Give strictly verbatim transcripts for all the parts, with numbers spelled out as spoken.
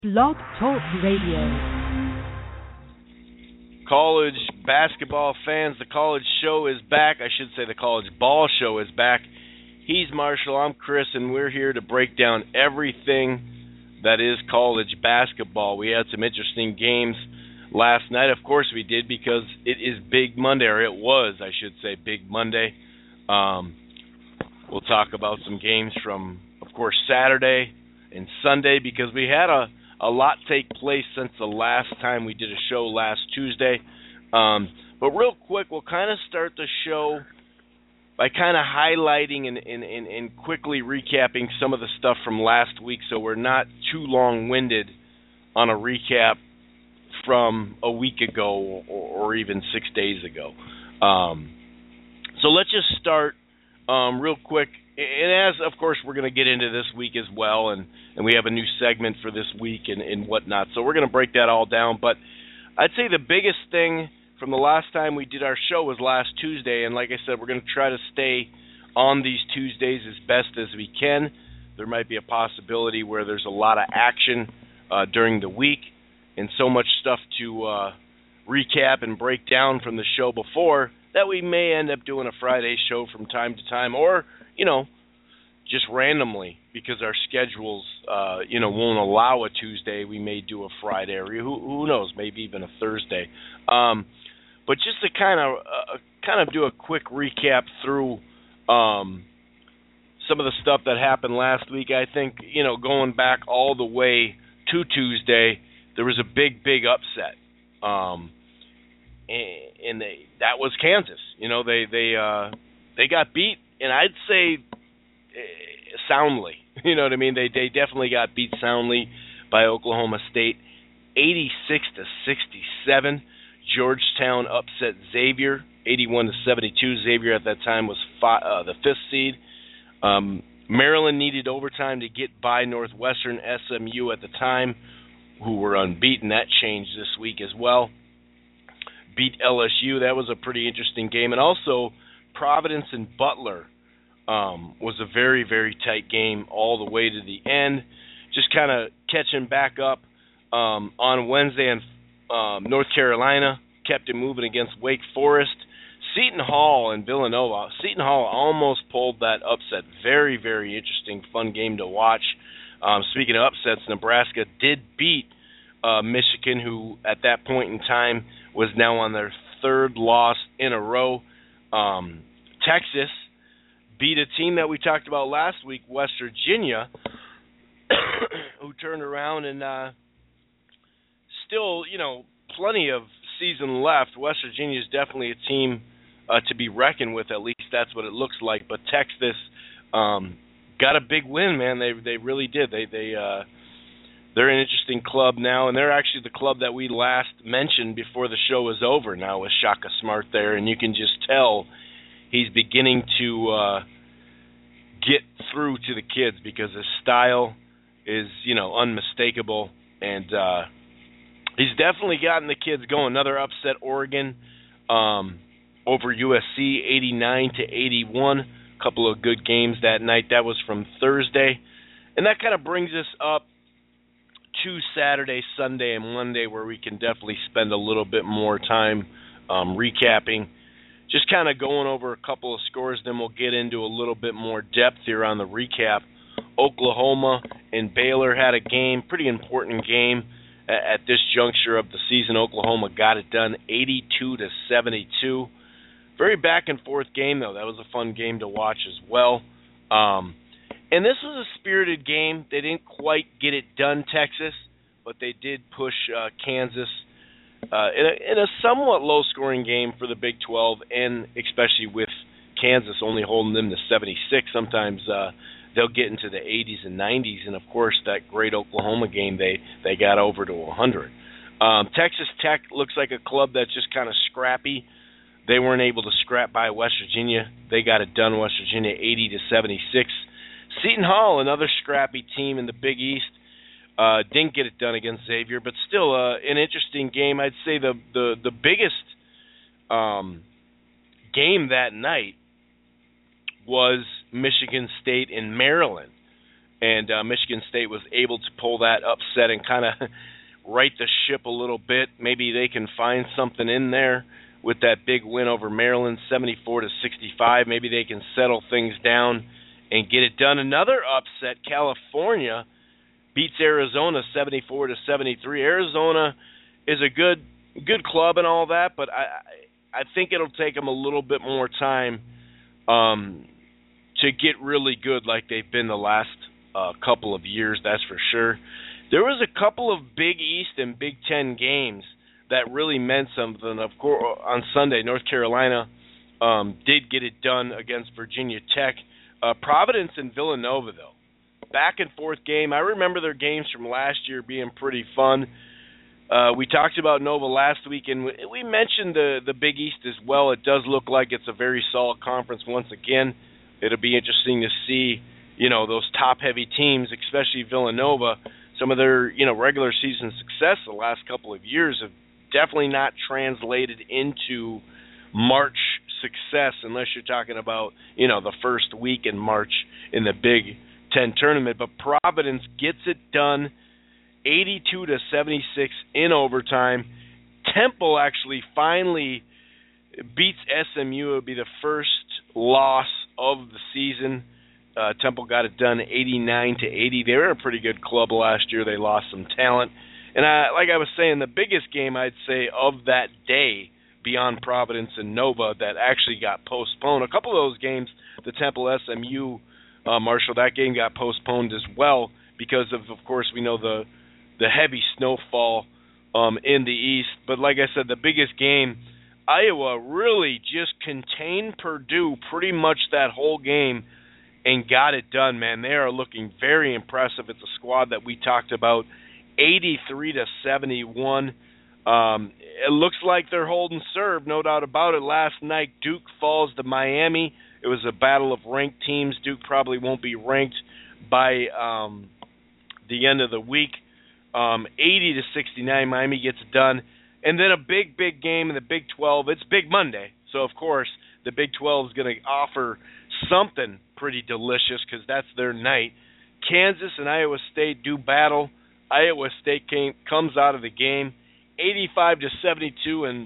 Blog Talk Radio. College basketball fans, the college show is back. I should say the college ball show is back. He's Marshall, I'm Chris, and we're here to break down everything that is college basketball. We had some interesting games last night. Of course we did, because it is Big Monday, or it was, I should say, Big Monday. Um, we'll talk about some games from, of course, Saturday and Sunday, because we had a A lot take place since the last time we did a show last Tuesday. Um, but real quick, we'll kind of start the show by kind of highlighting and, and, and, and quickly recapping some of the stuff from last week, so we're not too long-winded on a recap from a week ago or, or even six days ago. Um, so let's just start um, real quick. And as, of course, we're going to get into this week as well, and, and we have a new segment for this week and, and whatnot, so we're going to break that all down. But I'd say the biggest thing from the last time we did our show was last Tuesday, and like I said, we're going to try to stay on these Tuesdays as best as we can. There might be a possibility where there's a lot of action uh, during the week and so much stuff to uh, recap and break down from the show before that we may end up doing a Friday show from time to time, or you know, just randomly, because our schedules, uh, you know, won't allow a Tuesday. We may do a Friday, or who, who knows, maybe even a Thursday. Um, but just to kind of uh, kind of do a quick recap through um, some of the stuff that happened last week. I think, you know, going back all the way to Tuesday, there was a big, big upset, um, and, and they, that was Kansas. You know, they they uh, they got beat. And I'd say uh, soundly, you know what I mean? They they definitely got beat soundly by Oklahoma State, eighty-six to sixty-seven. Georgetown upset Xavier, eighty-one to seventy-two. Xavier at that time was fi- uh, the fifth seed. Um, Maryland needed overtime to get by Northwestern. S M U at the time, who were unbeaten. That changed this week as well. Beat L S U. That was a pretty interesting game. And also, Providence and Butler um, was a very, very tight game all the way to the end. Just kind of catching back up um, on Wednesday, and um, North Carolina kept it moving against Wake Forest. Seton Hall and Villanova. Seton Hall almost pulled that upset. Very, very interesting, fun game to watch. Um, speaking of upsets, Nebraska did beat uh, Michigan, who at that point in time was now on their third loss in a row. Um, Texas beat a team that we talked about last week, West Virginia, who turned around and uh, still, you know, plenty of season left. West Virginia is definitely a team uh, to be reckoned with. At least that's what it looks like. But Texas um, got a big win, man. They they really did. They they uh, they're an interesting club now, and they're actually the club that we last mentioned before the show was over. Now with Shaka Smart there, and you can just tell he's beginning to uh, get through to the kids, because his style is, you know, unmistakable, and uh, he's definitely gotten the kids going. Another upset, Oregon um, over U S C, eighty-nine to eighty-one. A couple of good games that night. That was from Thursday, and that kind of brings us up to Saturday, Sunday, and Monday, where we can definitely spend a little bit more time um, recapping. Just kind of going over a couple of scores, then we'll get into a little bit more depth here on the recap. Oklahoma and Baylor had a game, pretty important game at, at this juncture of the season. Oklahoma got it done, eighty-two to seventy-two. Very back and forth game, though. That was a fun game to watch as well. Um, and this was a spirited game. They didn't quite get it done, Texas, but they did push uh, Kansas Uh, in, a, in a somewhat low-scoring game for the Big twelve, and especially with Kansas only holding them to seventy-six. Sometimes uh, they'll get into the eighties and nineties, and, of course, that great Oklahoma game, they, they got over to one hundred. Um, Texas Tech looks like a club that's just kind of scrappy. They weren't able to scrap by West Virginia. They got it done, West Virginia, eighty to seventy-six. Seton Hall, another scrappy team in the Big East. Uh, didn't get it done against Xavier, but still uh, an interesting game. I'd say the the, the biggest um, game that night was Michigan State and Maryland. and uh, Michigan State was able to pull that upset and kind of right the ship a little bit. Maybe they can find something in there with that big win over Maryland, seventy-four to sixty-five. Maybe they can settle things down and get it done. Another upset, California beats Arizona seventy-four to seventy-three. Arizona is a good good club and all that, but I I think it'll take them a little bit more time um, to get really good like they've been the last uh, couple of years, that's for sure. There was a couple of Big East and Big Ten games that really meant something. Of course, on Sunday, North Carolina um, did get it done against Virginia Tech. Uh, Providence and Villanova, though, back and forth game. I remember their games from last year being pretty fun. Uh, we talked about Nova last week, and we mentioned the, the Big East as well. It does look like it's a very solid conference once again. It'll be interesting to see, you know, those top-heavy teams, especially Villanova. Some of their, you know, regular season success the last couple of years have definitely not translated into March success unless you're talking about, you know, the first week in March in the Big Ten tournament. But Providence gets it done, eighty-two to seventy-six in overtime. Temple actually finally beats S M U. It would be the first loss of the season. Uh, Temple got it done eighty-nine to eighty. They were a pretty good club last year. They lost some talent. And I, like I was saying, the biggest game I'd say of that day beyond Providence and Nova that actually got postponed. A couple of those games, the Temple S M U, uh, Marshall, that game got postponed as well because of, of course, we know the the heavy snowfall um, in the east. But like I said, the biggest game, Iowa really just contained Purdue pretty much that whole game and got it done, man. They are looking very impressive. It's a squad that we talked about, eighty-three to seventy-one. Um, it looks like they're holding serve, no doubt about it. Last night, Duke falls to Miami. It was a battle of ranked teams. Duke probably won't be ranked by um, the end of the week. Um, eighty to sixty-nine, Miami gets it done. And then a big, big game in the Big twelve. It's Big Monday, so of course the Big twelve is going to offer something pretty delicious because that's their night. Kansas and Iowa State do battle. Iowa State came, comes out of the game eighty-five to seventy-two, and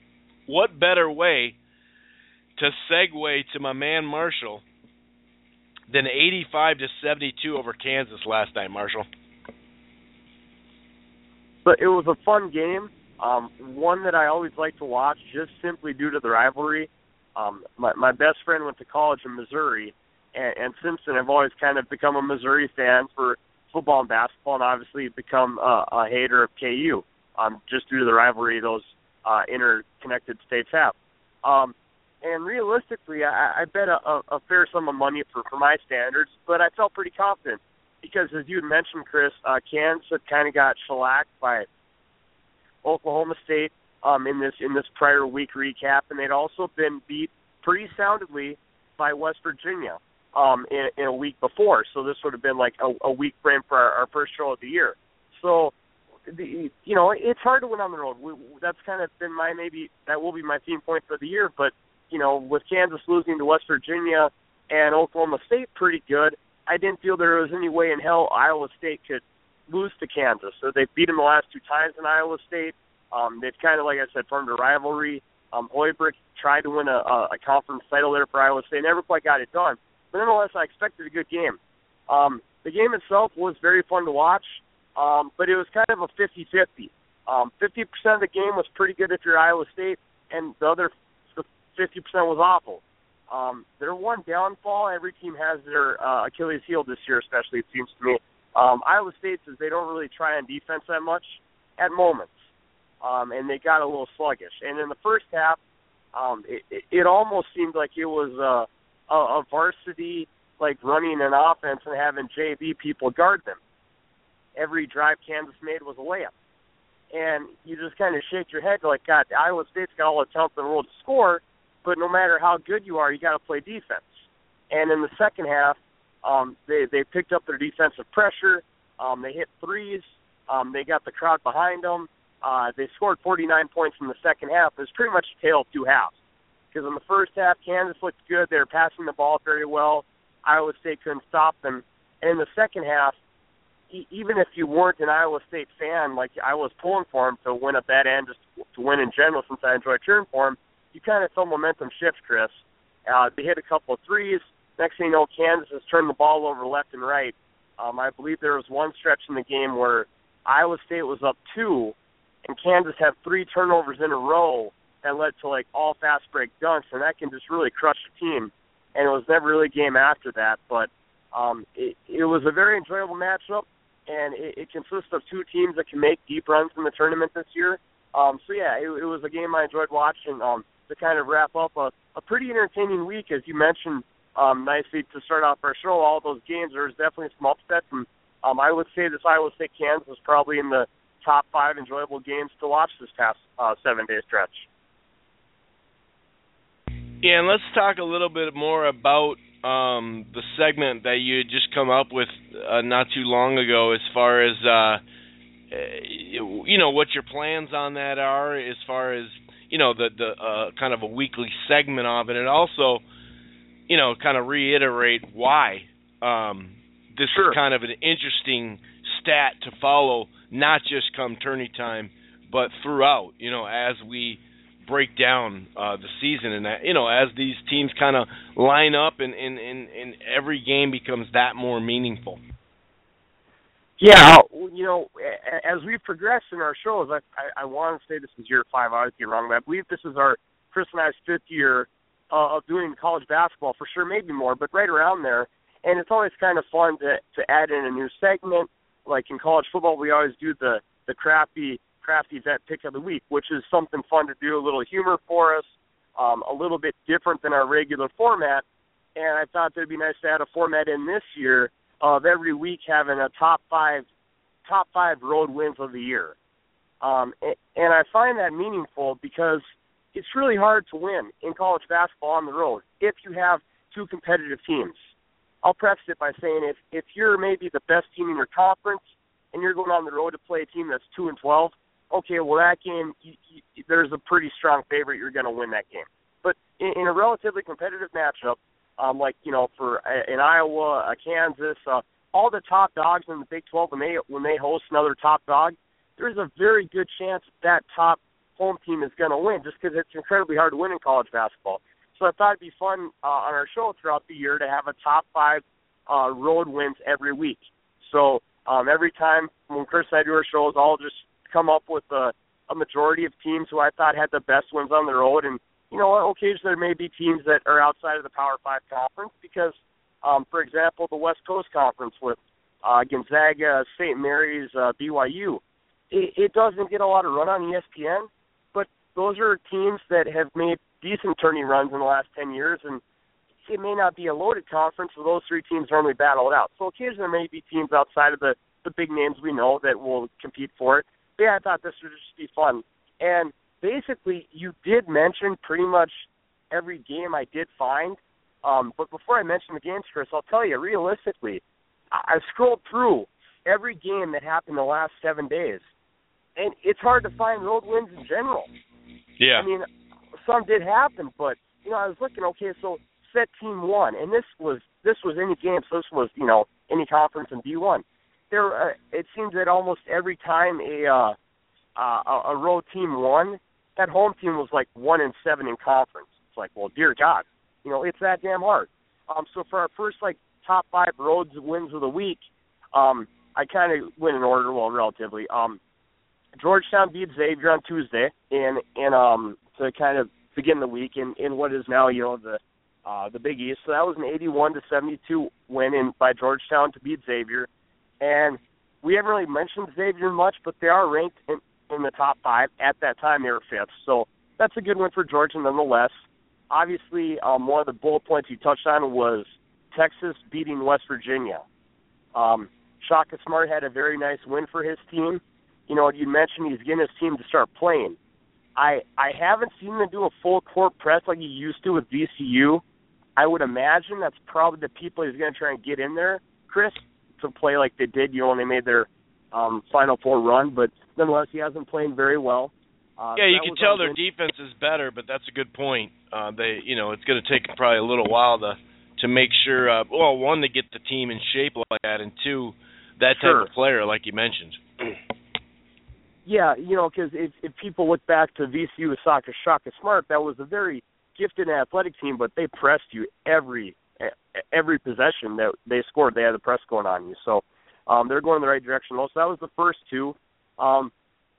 what better way to segue to my man Marshall than eighty-five to seventy-two over Kansas last night, Marshall? But it was a fun game, um, one that I always like to watch just simply due to the rivalry. Um, my, my best friend went to college in Missouri, and, and since then I've always kind of become a Missouri fan for football and basketball, and obviously become uh, a hater of K U, um, just due to the rivalry those uh, interconnected states have. Um, and realistically, I, I bet a, a fair sum of money for, for my standards, but I felt pretty confident because, as you had mentioned, Chris, uh, Kansas had kind of got shellacked by Oklahoma State um, in this in this prior week recap, and they'd also been beat pretty soundly by West Virginia um, in, in a week before. So this would have been like a, a week frame for our, our first show of the year. So, the, you know, it's hard to win on the road. We, that's kind of been my maybe that will be my theme point for the year. But you know, with Kansas losing to West Virginia and Oklahoma State pretty good, I didn't feel there was any way in hell Iowa State could lose to Kansas. So they beat them the last two times in Iowa State. Um, they've kind of, like I said, formed a rivalry. Um, Hoiberg tried to win a, a conference title there for Iowa State. Never quite got it done. But nonetheless, I expected a good game. Um, the game itself was very fun to watch, um, but it was kind of a fifty-fifty. Um, fifty percent of the game was pretty good if you're Iowa State, and the other fifty percent was awful. Um, their one downfall, every team has their uh, Achilles heel this year, especially, it seems to me. Um, Iowa State says they don't really try on defense that much at moments, um, and they got a little sluggish. And in the first half, um, it, it, it almost seemed like it was a, a, a varsity, like running an offense and having J V people guard them. Every drive Kansas made was a layup. And you just kind of shake your head like, God, Iowa State's got all the talent in the world to score, but no matter how good you are, you got to play defense. And in the second half, um, they, they picked up their defensive pressure. Um, they hit threes. Um, they got the crowd behind them. Uh, they scored forty-nine points in the second half. It was pretty much a tale of two halves. Because in the first half, Kansas looked good. They were passing the ball very well. Iowa State couldn't stop them. And in the second half, e- even if you weren't an Iowa State fan, like I was pulling for them to win at that end, just to win in general since I enjoy cheering for them, you kind of feel momentum shift, Chris. Uh, they hit a couple of threes. Next thing you know, Kansas has turned the ball over left and right. Um, I believe there was one stretch in the game where Iowa State was up two, and Kansas had three turnovers in a row that led to, like, all fast break dunks, and that can just really crush a team. And it was never really a game after that. But um, it, it was a very enjoyable matchup, and it, it consists of two teams that can make deep runs in the tournament this year. Um, so, yeah, it, it was a game I enjoyed watching. Um, to kind of wrap up a, a pretty entertaining week, as you mentioned um, nicely to start off our show. All those games, there's definitely some upsets, and um, I would say this Iowa State-Kansas was probably in the top five enjoyable games to watch this past uh, seven-day stretch. Yeah, and let's talk a little bit more about um, the segment that you had just come up with uh, not too long ago as far as, uh, you know, what your plans on that are as far as, you know, the, the uh, kind of a weekly segment of it, and also, you know, kind of reiterate why um, this sure. is kind of an interesting stat to follow, not just come tourney time, but throughout, you know, as we break down uh, the season, and, that, you know, as these teams kind of line up and, and, and, and every game becomes that more meaningful. Yeah, you know, as we progress in our shows, I, I, I want to say this is year five. I always get wrong, but I believe this is our, Chris and I's fifth year uh, of doing college basketball, for sure, maybe more, but right around there. And it's always kind of fun to, to add in a new segment. Like in college football, we always do the, the crafty, crafty vet pick of the week, which is something fun to do, a little humor for us, um, a little bit different than our regular format. And I thought it'd be nice to add a format in this year of every week having a top five top five road wins of the year. Um, and, and I find that meaningful because it's really hard to win in college basketball on the road if you have two competitive teams. I'll preface it by saying if, if you're maybe the best team in your conference and you're going on the road to play a team that's two and twelve, okay, well, that game, you, you, there's a pretty strong favorite you're going to win that game. But in, in a relatively competitive matchup, Um, like, you know, for uh, in Iowa, uh, Kansas, uh, all the top dogs in the Big twelve, when they when they host another top dog, there's a very good chance that top home team is going to win just because it's incredibly hard to win in college basketball. So I thought it'd be fun uh, on our show throughout the year to have a top five uh, road wins every week. So um, every time when Chris and I do our shows, I'll just come up with a, a majority of teams who I thought had the best wins on the road. And you know, occasionally there may be teams that are outside of the Power Five conference because, um, for example, the West Coast Conference with uh, Gonzaga, Saint Mary's, uh, B Y U, it, it doesn't get a lot of run on E S P N, but those are teams that have made decent tourney runs in the last ten years, and it may not be a loaded conference, so those three teams normally battle it out. So occasionally there may be teams outside of the, the big names we know that will compete for it. But yeah, I thought this would just be fun. And basically, you did mention pretty much every game I did find. Um, but before I mention the games, Chris, I'll tell you, realistically, I, I scrolled through every game that happened the last seven days. And it's hard to find road wins in general. Yeah. I mean, some did happen, but, you know, I was looking, okay, so set team one. And this was this was any game, so this was, you know, any conference in D one. There, uh, it seems that almost every time a, uh, uh, a road team won, that home team was like one and seven in conference. It's like, well, dear God, you know, it's that damn hard. Um, so for our first like top five road wins of the week, um, I kind of went in order, well, relatively. Um, Georgetown beat Xavier on Tuesday, and and um to kind of begin the week in, in what is now, you know, the uh, the Big East. So that was an eighty-one to seventy-two win in by Georgetown to beat Xavier, and we haven't really mentioned Xavier much, but they are ranked in. in the top five. At that time, they were fifth. So that's a good win for Georgia nonetheless. Obviously, um, one of the bullet points you touched on was Texas beating West Virginia. Um, Shaka Smart had a very nice win for his team. You know, you mentioned he's getting his team to start playing. I I haven't seen him do a full court press like he used to with V C U. I would imagine that's probably the people he's going to try and get in there, Chris, to play like they did, you know, when they made their um, Final Four run. But nonetheless, he hasn't played very well. Uh, yeah, you can tell their defense is better, but that's a good point. Uh, they, you know, it's going to take probably a little while to to make sure, uh, well, one, to get the team in shape like that, and two, that Sure. type of player, like you mentioned. Yeah, you know, because if, if people look back to V C U with Shaka Shaka Smart, that was a very gifted and athletic team, but they pressed you every every possession that they scored. They had the press going on you. So um, they're going in the right direction. So that was the first two. Um,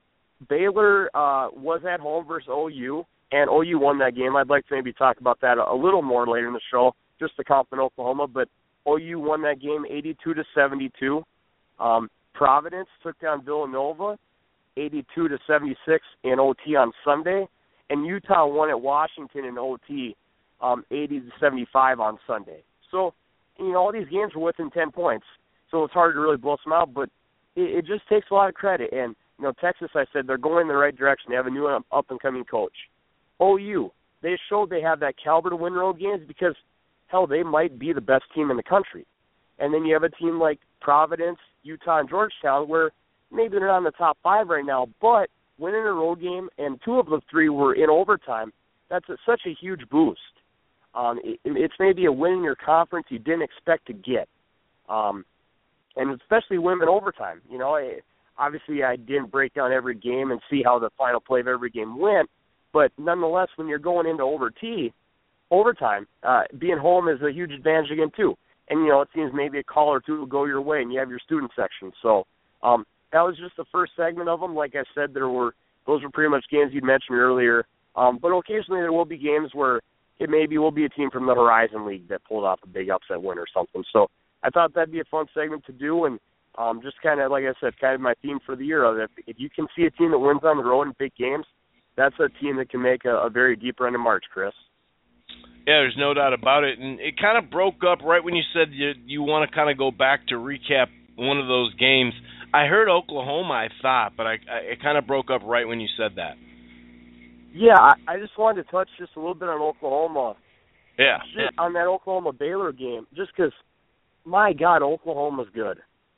Baylor uh, was at home versus O U, and O U won that game. I'd like to maybe talk about that a, a little more later in the show, just to compliment Oklahoma. But O U won that game eighty-two to seventy-two. Um, Providence took down Villanova eighty-two to seventy-six in O T on Sunday, and Utah won at Washington in O T um, eighty to seventy-five on Sunday. So, you know, all these games were within ten points, so it's hard to really blow some out, but it, it just takes a lot of credit. And, you know, Texas, I said, they're going in the right direction. They have a new up-and-coming coach. O U, they showed they have that caliber to win road games because, hell, they might be the best team in the country. And then you have a team like Providence, Utah, and Georgetown where maybe they're not in the top five right now, but winning a road game, and two of the three were in overtime, that's a, such a huge boost. Um, it, it's maybe a win in your conference you didn't expect to get, um, and especially win in overtime. You know, I, obviously I didn't break down every game and see how the final play of every game went, but nonetheless, when you're going into overtime, overtime, uh, being home is a huge advantage again too. And, you know, it seems maybe a call or two will go your way, and you have your student section. So um, that was just the first segment of them. Like I said, there were those were pretty much games you'd mentioned earlier. Um, but occasionally there will be games where it maybe will be a team from the Horizon League that pulled off a big upset win or something. So I thought that'd be a fun segment to do, and um, just kind of, like I said, kind of my theme for the year. If, if you can see a team that wins on the road in big games, that's a team that can make a, a very deep run in March, Chris. Yeah, there's no doubt about it. And it kind of broke up right when you said you, you want to kind of go back to recap one of those games. I heard Oklahoma, I thought, but I, I it kind of broke up right when you said that. Yeah, I, I just wanted to touch just a little bit on Oklahoma. Yeah. Just on that Oklahoma-Baylor game, just because, my God, Oklahoma's good.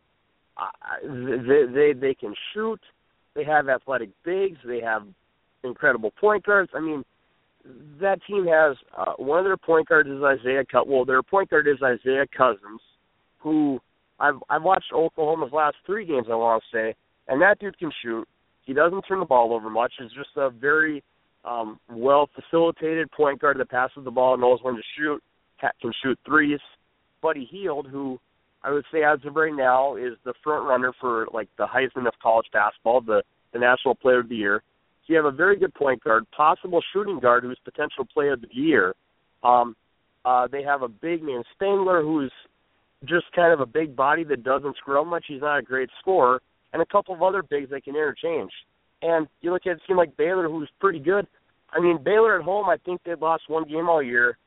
Uh, they, they, they can shoot. They have athletic bigs. They have incredible point guards. I mean, that team has uh, one of their point guards is Isaiah Cousins. Well, their point guard is Isaiah Cousins, who I've I've watched Oklahoma's last three games, I want to say, and that dude can shoot. He doesn't turn the ball over much. He's just a very um, well-facilitated point guard that passes the ball, knows when to shoot, can shoot threes. Buddy Hield, who I would say as of right now is the front runner for like the Heisman of college basketball, the, the National Player of the Year. So you have a very good point guard, possible shooting guard who's potential player of the year. Um, uh, they have a big man, Spangler, who's just kind of a big body that doesn't scrum much. He's not a great scorer. And a couple of other bigs they can interchange. And you look at a team like Baylor, who's pretty good. I mean, Baylor at home, I think they've lost one game all year.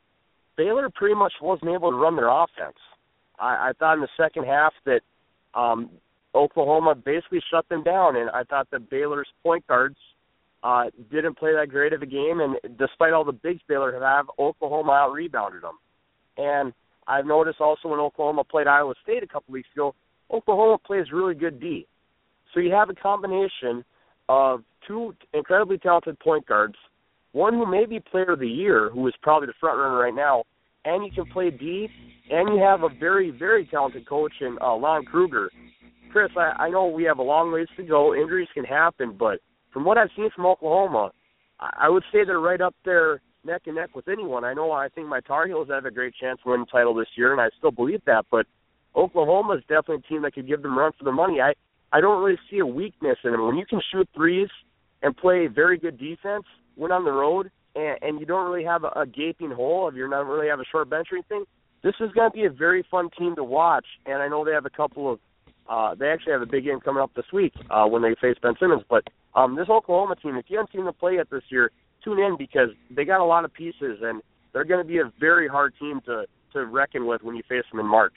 Baylor pretty much wasn't able to run their offense. I, I thought in the second half that um, Oklahoma basically shut them down, and I thought that Baylor's point guards Uh, didn't play that great of a game, and despite all the bigs Baylor have, Oklahoma out-rebounded them. And I've noticed also when Oklahoma played Iowa State a couple weeks ago, Oklahoma plays really good D. So you have a combination of two incredibly talented point guards, one who may be player of the year, who is probably the front runner right now, and you can play D, and you have a very, very talented coach in uh, Lon Kruger. Chris, I, I know we have a long ways to go. Injuries can happen, but from what I've seen from Oklahoma, I would say they're right up there neck and neck with anyone. I know I think my Tar Heels have a great chance to win the title this year, and I still believe that, but Oklahoma is definitely a team that could give them a run for their money. I, I don't really see a weakness in them. When you can shoot threes and play very good defense, win on the road, and, and you don't really have a, a gaping hole, if you don't really have a short bench or anything, this is going to be a very fun team to watch, and I know they have a couple of Uh, they actually have a big game coming up this week uh, when they face Ben Simmons. But um, this Oklahoma team, if you haven't seen them play yet this year, tune in because they got a lot of pieces, and they're going to be a very hard team to, to reckon with when you face them in March.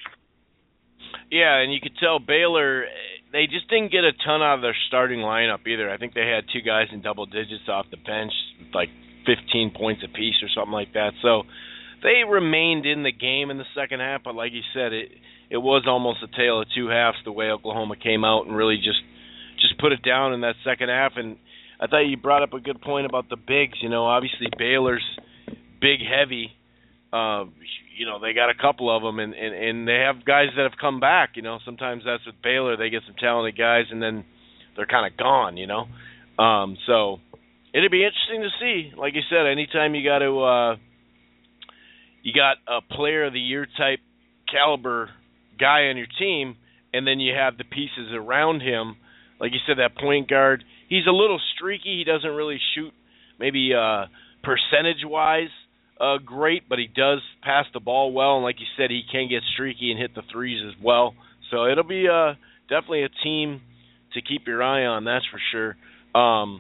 Yeah, and you could tell Baylor, they just didn't get a ton out of their starting lineup either. I think they had two guys in double digits off the bench, like fifteen points apiece or something like that. So they remained in the game in the second half, but like you said, it it was almost a tale of two halves the way Oklahoma came out and really just just put it down in that second half. And I thought you brought up a good point about the bigs. You know, obviously Baylor's big, heavy, uh, you know, they got a couple of them, and, and, and they have guys that have come back. You know, sometimes that's with Baylor. They get some talented guys, and then they're kind of gone, you know. Um, so it'd be interesting to see. Like you said, anytime you got to uh, you got a player of the year type caliber guy on your team, and then you have the pieces around him. Like you said, that point guard, he's a little streaky. He doesn't really shoot maybe uh, percentage-wise uh, great, but he does pass the ball well. And like you said, he can get streaky and hit the threes as well. So it'll be uh, definitely a team to keep your eye on, that's for sure. Um,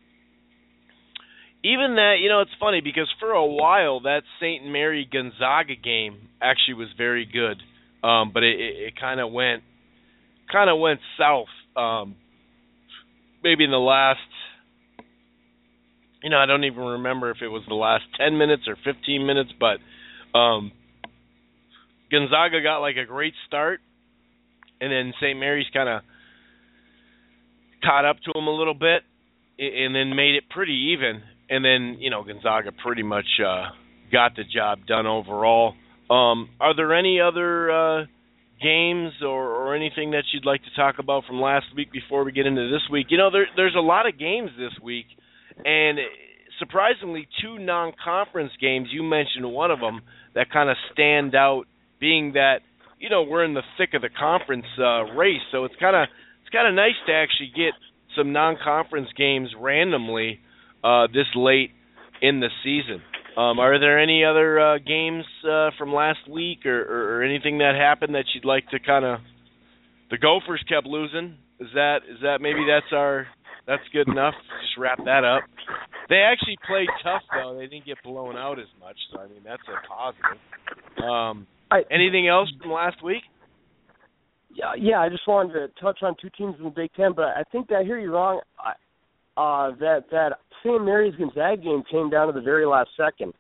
even that, you know, it's funny because for a while that Saint Mary Gonzaga game actually was very good, um, but it, it, it kind of went kind of went south. Um, maybe in the last, you know, I don't even remember if it was the last ten minutes or fifteen minutes, but um, Gonzaga got like a great start, and then Saint Mary's kind of caught up to them a little bit, and then made it pretty even. And then, you know, Gonzaga pretty much uh, got the job done overall. Um, are there any other uh, games or, or anything that you'd like to talk about from last week before we get into this week? You know, there, there's a lot of games this week, and surprisingly, two non-conference games. You mentioned one of them that kind of stand out, being that, you know, we're in the thick of the conference uh, race, so it's kind of it's kind of nice to actually get some non-conference games randomly uh, this late in the season. Um, are there any other uh, games uh, from last week or, or, or anything that happened that you'd like to kind of? The Gophers kept losing. Is that is that maybe that's our that's good enough? Just wrap that up. They actually played tough though. They didn't get blown out as much. So I mean that's a positive. Um, I, anything else from last week? Yeah, yeah. I just wanted to touch on two teams in the Big Ten, but I think that I hear you wrong. Uh, that that Saint Mary's Gonzaga game came down to the very last second.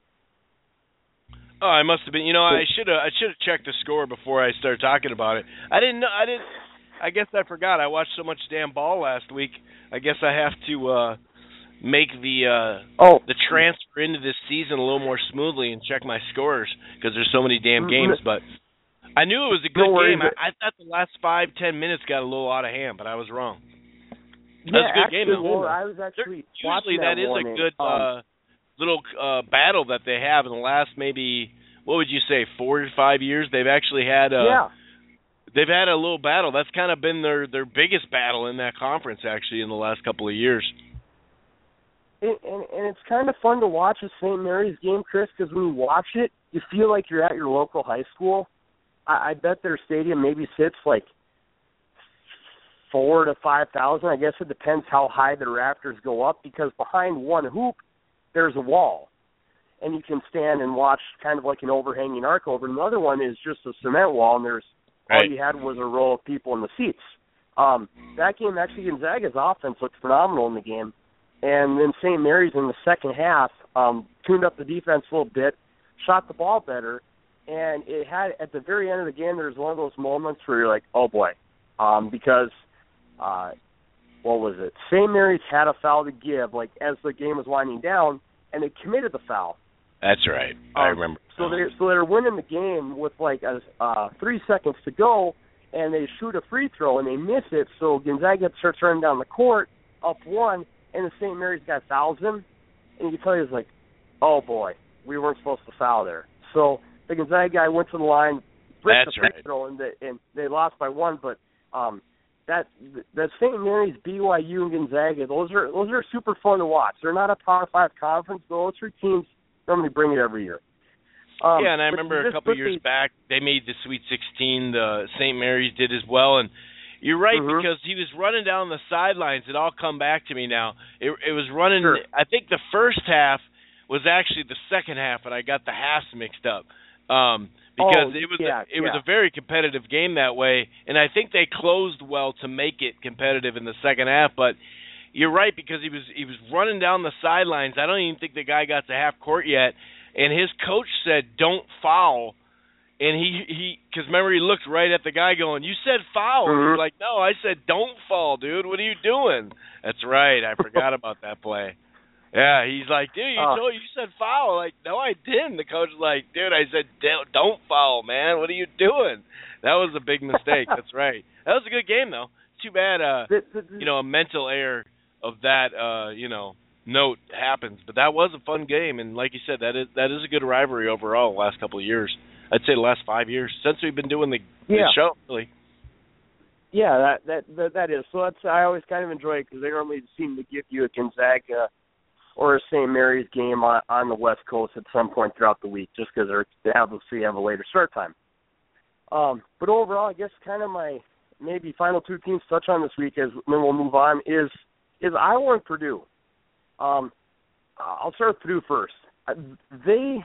Oh, I must have been. You know, I should have. I should have checked the score before I started talking about it. I didn't know. I didn't. I guess I forgot. I watched so much damn ball last week. I guess I have to uh, make the uh, oh. the transfer into this season a little more smoothly and check my scores because there's so many damn games. But I knew it was a good game. I, I thought the last five ten minutes got a little out of hand, but I was wrong. That yeah, was a good actually, game. Well, I was actually usually that, that is morning. a good um, uh, little uh, battle that they have in the last maybe what would you say four to five years. They've actually had a, yeah. They've had a little battle. That's kind of been their their biggest battle in that conference actually in the last couple of years. It, and, and it's kind of fun to watch a Saint Mary's game, Chris, because when you watch it, you feel like you're at your local high school. I, I bet their stadium maybe sits like four to five thousand. I guess it depends how high the rafters go up, because behind one hoop there's a wall, and you can stand and watch kind of like an overhanging arc over. And the other one is just a cement wall, and there's right. all you had was a row of people in the seats. Um, that game actually, Gonzaga's offense looked phenomenal in the game, and then Saint Mary's in the second half um, tuned up the defense a little bit, shot the ball better, and it had at the very end of the game there was one of those moments where you're like, oh boy, um, because. Uh, what was it? Saint Mary's had a foul to give, like as the game was winding down, and they committed the foul. That's right. I um, remember. So they so they're winning the game with like a, uh, three seconds to go, and they shoot a free throw and they miss it. So Gonzaga starts running down the court up one, and the Saint Mary's guy fouls him, and you can tell he's like, oh boy, we weren't supposed to foul there. So the Gonzaga guy went to the line, bricked the free right. throw, and, the, and they lost by one, but. Um, That that Saint Mary's, B Y U, and Gonzaga, those are those are super fun to watch. They're not a Power Five conference, but those three teams normally bring it every year. Um, yeah, and I remember a couple of years back they made the Sweet sixteen. The Saint Mary's did as well, and you're right mm-hmm. because he was running down the sidelines. It all come back to me now. It, it was running. Sure. I think the first half was actually the second half, and I got the halves mixed up. Um, because oh, it was yeah, a, it yeah. was a very competitive game that way, and I think they closed well to make it competitive in the second half. But you're right because he was he was running down the sidelines. I don't even think the guy got to half court yet, and his coach said, "Don't foul." And he he because remember he looked right at the guy going, "You said foul." Mm-hmm. He's like, "No, I said don't fall, dude. What are you doing?" That's right. I forgot about that play. Yeah, he's like, dude, you Uh, told you said foul. Like, no, I didn't. The coach was like, dude, I said don't don't foul, man. What are you doing? That was a big mistake. That's right. That was a good game, though. It's too bad, uh, the, the, the, you know, a mental error of that, uh, you know, note happens. But that was a fun game, and like you said, that is that is a good rivalry overall the last couple of years. I'd say the last five years since we've been doing the, the yeah. show, really. Yeah, that, that that that is. So that's I always kind of enjoy it because they normally seem to give you a Gonzaga or a Saint Mary's game on, on the West Coast at some point throughout the week, just because they obviously have a later start time. Um, but overall, I guess kind of my maybe final two teams to touch on this week, as then we'll move on, is is Iowa and Purdue. Um, I'll start with Purdue first. They,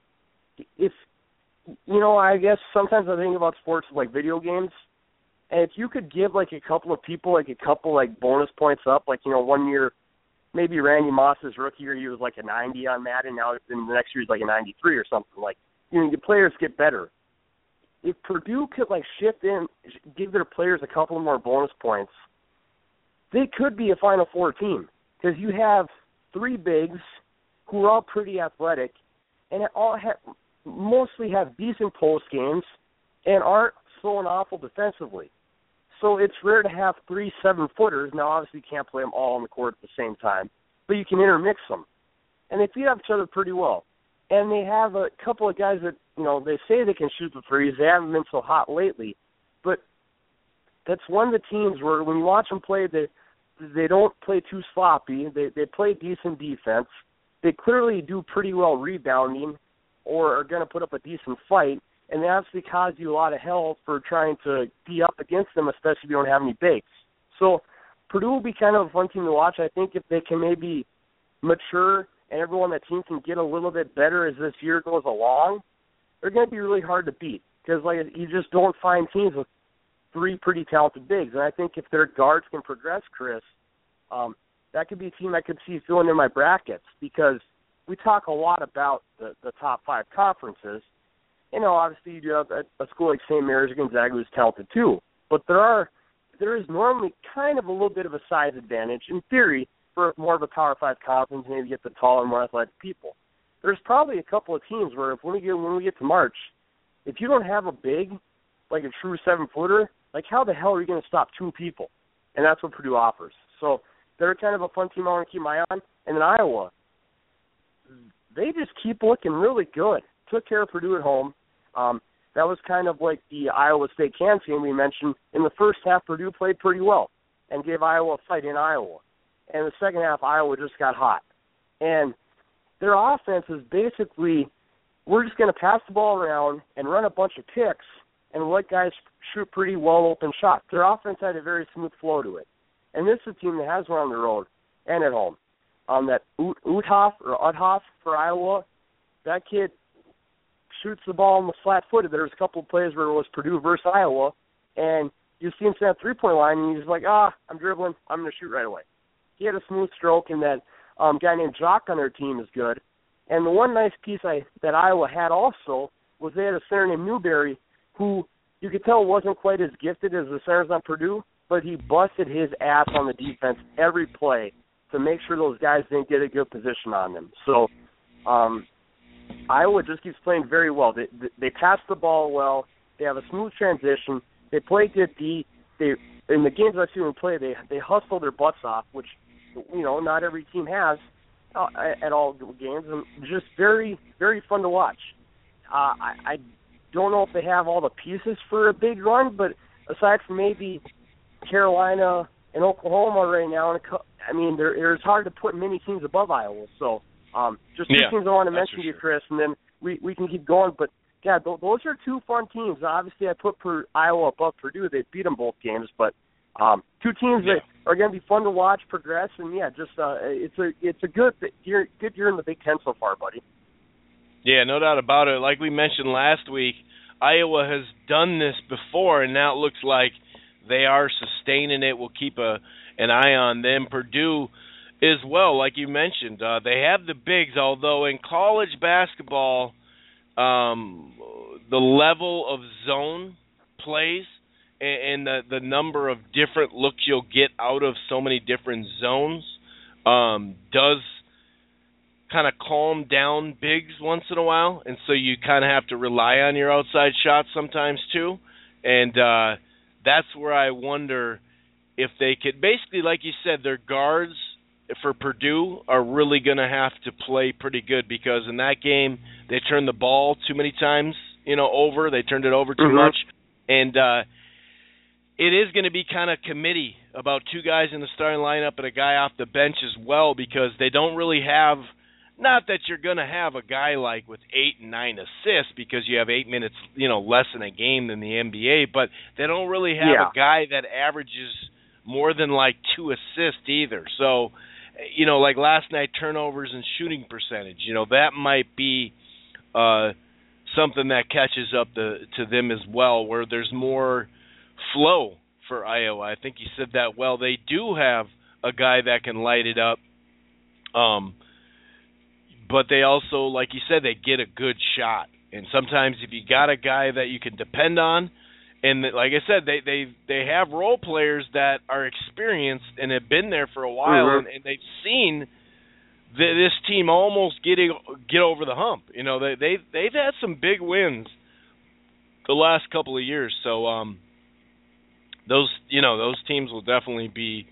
if you know, I guess sometimes I think about sports like video games. And if you could give, like, a couple of people, like, a couple, like, bonus points up, like, you know, one year, maybe Randy Moss's rookie year, he was, like, a ninety on Madden. Now, in the next year, he's, like, a ninety-three or something. Like, you know, the players get better. If Purdue could, like, shift in, give their players a couple more bonus points, they could be a Final Four team. Because you have three bigs who are all pretty athletic and all have, mostly have decent post games and aren't so awful defensively. So it's rare to have three seven-footers. Now, obviously, you can't play them all on the court at the same time, but you can intermix them. And they feed off each other pretty well. And they have a couple of guys that, you know, they say they can shoot the threes. They haven't been so hot lately. But that's one of the teams where when you watch them play, they, they don't play too sloppy. They, they play decent defense. They clearly do pretty well rebounding or are going to put up a decent fight. And they obviously cause you a lot of hell for trying to be up against them, especially if you don't have any bigs. So Purdue will be kind of a fun team to watch. I think if they can maybe mature and everyone on that team can get a little bit better as this year goes along, they're going to be really hard to beat because like you just don't find teams with three pretty talented bigs. And I think if their guards can progress, Chris, um, that could be a team I could see filling in my brackets because we talk a lot about the, the top five conferences. You know, obviously you do have a, a school like Saint Mary's or Gonzaga who's talented too. But there are there is normally kind of a little bit of a size advantage in theory for more of a Power Five conference, maybe get the taller, more athletic people. There's probably a couple of teams where if when we get when we get to March, if you don't have a big, like a true seven footer, like how the hell are you going to stop two people? And that's what Purdue offers. So they're kind of a fun team I want to keep my eye on. And then Iowa, they just keep looking really good. Took care of Purdue at home. Um, that was kind of like the Iowa State-Kansas game we mentioned. In the first half, Purdue played pretty well and gave Iowa a fight in Iowa. And the second half, Iowa just got hot. And their offense is basically, we're just going to pass the ball around and run a bunch of picks and let guys shoot pretty well-open shots. Their offense had a very smooth flow to it. And this is a team that has one on the road and at home. Um, that Uthoff or Uthoff for Iowa, that kid shoots the ball on the flat-footed. There was a couple of plays where it was Purdue versus Iowa, and you see him stand at the three-point line, and he's like, ah, I'm dribbling, I'm going to shoot right away. He had a smooth stroke, and that um, guy named Jock on their team is good. And the one nice piece I, that Iowa had also was they had a center named Newberry who you could tell wasn't quite as gifted as the centers on Purdue, but he busted his ass on the defense every play to make sure those guys didn't get a good position on them. So, um, Iowa just keeps playing very well. They, they they pass the ball well. They have a smooth transition. They play good D. They in the games I've seen them play, they they hustle their butts off, which you know not every team has uh, at all games. And just very very fun to watch. Uh, I, I don't know if they have all the pieces for a big run, but aside from maybe Carolina and Oklahoma right now, I mean, they're, it's hard to put many teams above Iowa. So. Um, just two yeah, things I want to mention to you, sure. Chris, and then we, we can keep going. But, yeah, th- those are two fun teams. Obviously, I put per- Iowa above Purdue. They beat them both games. But um, two teams yeah. that are going to be fun to watch progress. And, yeah, just uh, it's a it's a good year, good year in the Big Ten so far, buddy. Yeah, no doubt about it. Like we mentioned last week, Iowa has done this before, and now it looks like they are sustaining it. We'll keep a an eye on them. Purdue as well, like you mentioned, uh, they have the bigs, although in college basketball, um, the level of zone plays and, and the, the number of different looks you'll get out of so many different zones um, does kind of calm down bigs once in a while, and so you kind of have to rely on your outside shots sometimes too. And uh, that's where I wonder if they could, basically, like you said, their guards for Purdue are really going to have to play pretty good, because in that game they turned the ball too many times, you know, over. They turned it over too mm-hmm. much, and uh, it is going to be kind of committee about two guys in the starting lineup and a guy off the bench as well, because they don't really have, not that you're going to have a guy like with eight and nine assists because you have eight minutes, you know, less in a game than the N B A, but they don't really have yeah. a guy that averages more than like two assists either. So, you know, like last night, turnovers and shooting percentage, you know, that might be uh, something that catches up the, to them as well, where there's more flow for Iowa. I think you said that well. They do have a guy that can light it up, um, but they also, like you said, they get a good shot. And sometimes if you got a guy that you can depend on, and like I said, they they, they have role players that are experienced and have been there for a while, mm-hmm. and, and they've seen the, this team almost getting get over the hump. You know, they they they've had some big wins the last couple of years. So um, those you know those teams will definitely be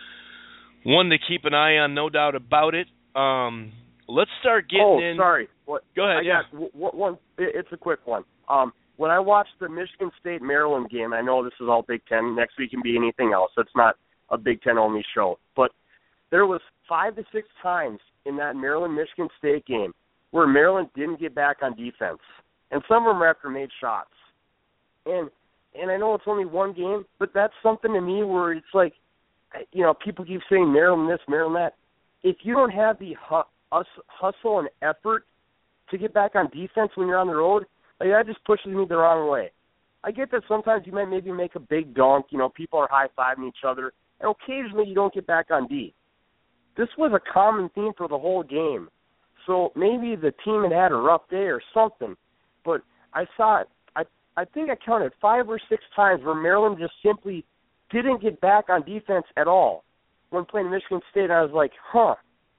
one to keep an eye on, no doubt about it. Um, let's start getting oh, in. Oh, sorry. What? Go ahead. I yeah. got w- one. It's a quick one. Um. When I watched the Michigan State-Maryland game, I know this is all Big Ten. Next week can be anything else. It's not a Big Ten-only show. But there was five to six times in that Maryland-Michigan State game where Maryland didn't get back on defense. And some of them after made shots. And and I know it's only one game, but that's something to me where it's like, you know, people keep saying Maryland this, Maryland that. If you don't have the hu- hustle and effort to get back on defense when you're on the road, like, that just pushes me the wrong way. I get that sometimes you might maybe make a big dunk, you know, people are high-fiving each other, and occasionally you don't get back on D. This was a common theme for the whole game. So maybe the team had had a rough day or something, but I saw it, I, I think I counted five or six times where Maryland just simply didn't get back on defense at all when playing Michigan State. I was like, huh.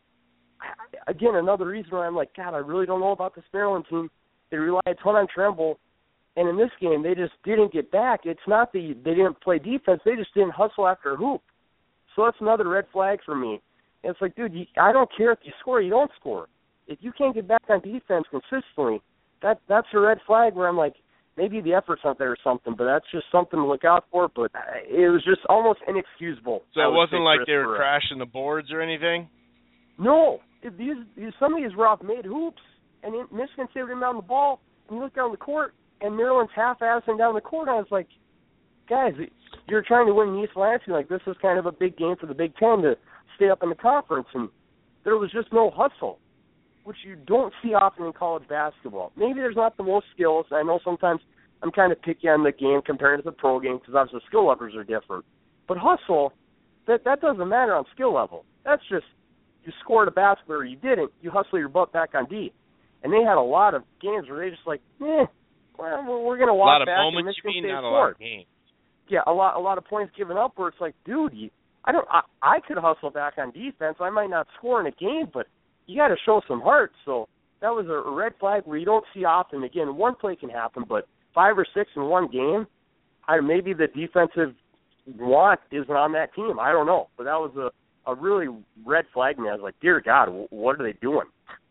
Again, another reason why I'm like, God, I really don't know about this Maryland team. They rely a ton on Tremble, and in this game, they just didn't get back. It's not that they didn't play defense. They just didn't hustle after a hoop. So that's another red flag for me. And it's like, dude, you, I don't care if you score or you don't score. If you can't get back on defense consistently, that that's a red flag where I'm like, maybe the effort's not there or something, but that's just something to look out for. But it was just almost inexcusable. So it wasn't like they were crashing the boards or anything? No. These, these, some of these were off-made hoops. And Michigan State would down the ball, and you look down the court, and Maryland's half-assing down the court. I was like, guys, you're trying to win East Lansing. Like, this is kind of a big game for the Big Ten to stay up in the conference. And there was just no hustle, which you don't see often in college basketball. Maybe there's not the most skills. I know sometimes I'm kind of picky on the game compared to the pro game because obviously the skill levels are different. But hustle, that, that doesn't matter on skill level. That's just you scored a basket or you didn't. You hustle your butt back on D. And they had a lot of games where they just like, eh, well, we're going to walk back. A lot of moments, you mean, not a lot of games. Yeah, a lot, a lot of points given up where it's like, dude, you, I don't, I, I could hustle back on defense. I might not score in a game, but you got to show some heart. So that was a red flag where you don't see often. Again, one play can happen, but five or six in one game, I, maybe the defensive want isn't on that team. I don't know, but that was a, a really red flag to me. I was like, dear God, what are they doing?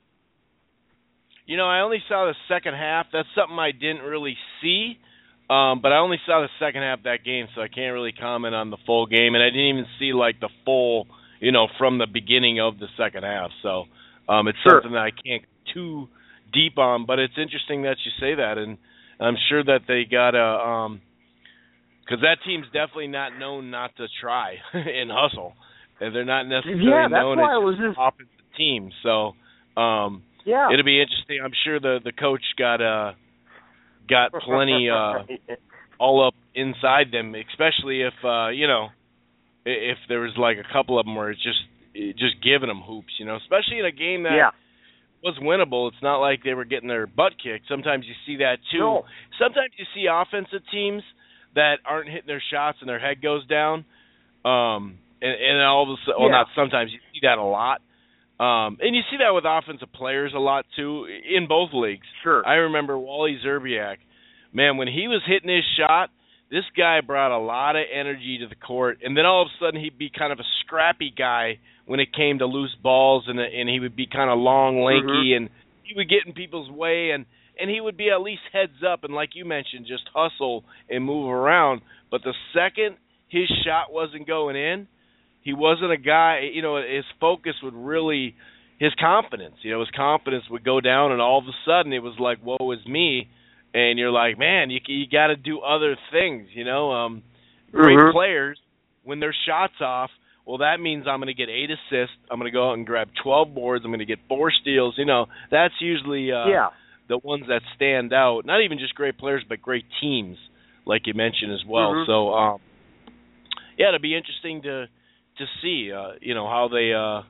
You know, I only saw the second half. That's something I didn't really see, um, but I only saw the second half of that game, so I can't really comment on the full game. And I didn't even see, like, the full, you know, from the beginning of the second half. So um, it's sure. something that I can't go too deep on, but it's interesting that you say that. And I'm sure that they got a um, – because that team's definitely not known not to try and hustle. They're not necessarily yeah, that's known why as I was just... offensive team. So um, – Yeah, it'll be interesting. I'm sure the the coach got uh got plenty uh all up inside them, especially if uh you know if there was like a couple of them where it's just just giving them hoops, you know, especially in a game that yeah. was winnable. It's not like they were getting their butt kicked. Sometimes you see that too. No. Sometimes you see offensive teams that aren't hitting their shots and their head goes down. Um, and, and all of a sudden, well, yeah. not sometimes, you see that a lot. Um, and you see that with offensive players a lot, too, in both leagues. Sure. I remember Wally Szczerbiak. Man, when he was hitting his shot, this guy brought a lot of energy to the court. And then all of a sudden he'd be kind of a scrappy guy when it came to loose balls, and and he would be kind of long, lanky, mm-hmm. and he would get in people's way, and, and he would be at least heads up and, like you mentioned, just hustle and move around. But the second his shot wasn't going in, he wasn't a guy, you know, his focus would really, his confidence, you know, his confidence would go down, and all of a sudden it was like, woe is me, and you're like, man, you you got to do other things, you know. Um, great mm-hmm. players, when their shot's off, well, that means I'm going to get eight assists, I'm going to go out and grab twelve boards, I'm going to get four steals, you know. That's usually uh, yeah. the ones that stand out. Not even just great players, but great teams, like you mentioned as well. Mm-hmm. So, um, yeah, it'll be interesting to to see, uh, you know, how they uh,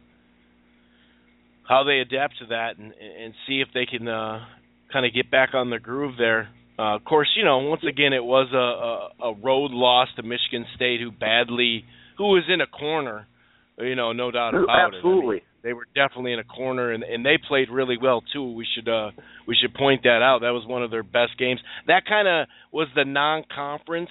how they adapt to that, and, and see if they can uh, kind of get back on their groove there. Uh, of course, you know, once again, it was a, a, a road loss to Michigan State, who badly, who was in a corner, you know, no doubt about Absolutely. it. Absolutely, I mean, they were definitely in a corner, and, and they played really well too. We should uh, we should point that out. That was one of their best games. That kind of was the non-conference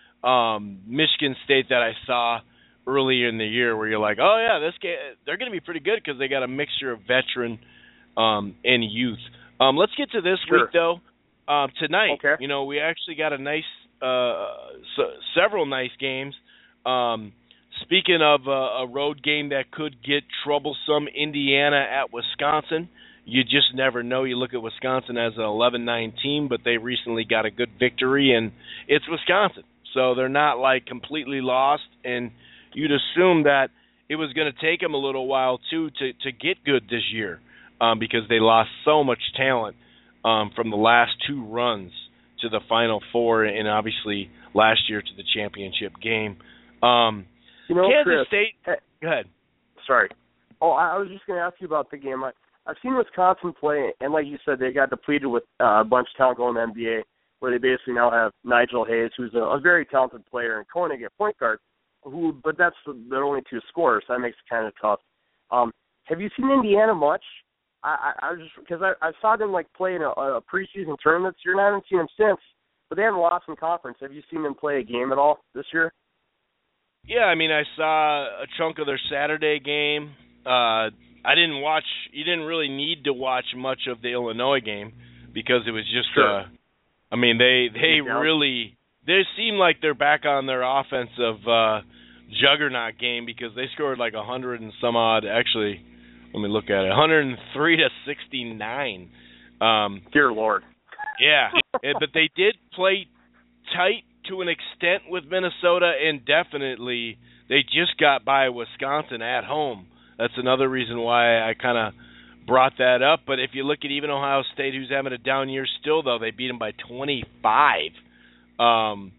um, Michigan State that I saw earlier in the year, where you're like, oh yeah, this game, they're going to be pretty good because they got a mixture of veteran um, and youth. Um, let's get to this sure. week though. Uh, tonight, okay. you know, we actually got a nice, uh, so, several nice games. Um, speaking of uh, a road game that could get troublesome, Indiana at Wisconsin. You just never know. You look at Wisconsin as an eleven nine team, but they recently got a good victory, and it's Wisconsin, so they're not like completely lost. And you'd assume that it was going to take them a little while, too, to, to get good this year, um, because they lost so much talent um, from the last two runs to the Final Four, and obviously last year to the championship game. Um, you know, Kansas Chris, State, hey, go ahead. Sorry. Oh, I was just going to ask you about the game. I, I've seen Wisconsin play, and like you said, they got depleted with uh, a bunch of talent going to the N B A, where they basically now have Nigel Hayes, who's a, a very talented player, and Koenig at point guard. Who, but that's their only two scorers, so that makes it kind of tough. Um, have you seen Indiana much? I, I, I was just because I, I saw them like play in a, a preseason tournament this year, and I haven't seen them since. But they haven't lost in conference. Have you seen them play a game at all this year? Yeah, I mean, I saw a chunk of their Saturday game. Uh, I didn't watch. You didn't really need to watch much of the Illinois game because it was just. Sure. Uh, I mean, they they really. They seem like they're back on their offensive uh, juggernaut game, because they scored like a hundred and some odd. Actually, let me look at it. one hundred three to sixty-nine. Um, Dear Lord. Yeah, but they did play tight to an extent with Minnesota, and definitely they just got by Wisconsin at home. That's another reason why I kind of brought that up. But if you look at even Ohio State, who's having a down year still, though, they beat them by twenty-five. Um,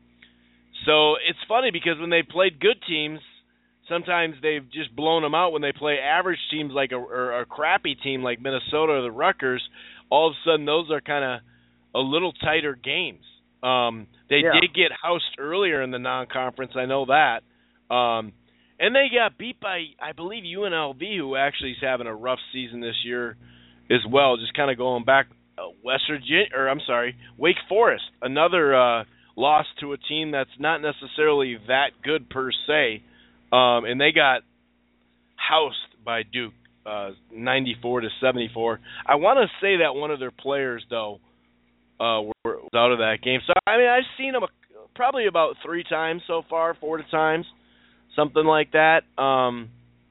so it's funny because when they played good teams, sometimes they've just blown them out. When they play average teams like a, or a crappy team like Minnesota or the Rutgers, all of a sudden those are kind of a little tighter games. Um, they yeah. did get housed earlier in the non-conference, I know that. Um, and they got beat by, I believe, U N L V, who actually is having a rough season this year as well, just kind of going back. Uh, West Virginia, or I'm sorry, Wake Forest, another uh, lost to a team that's not necessarily that good per se, um, and they got housed by Duke, uh, ninety-four to seventy-four. I want to say that one of their players, though, uh, were out of that game. So I mean, I've seen them probably about three times so far, four times, something like that. Um,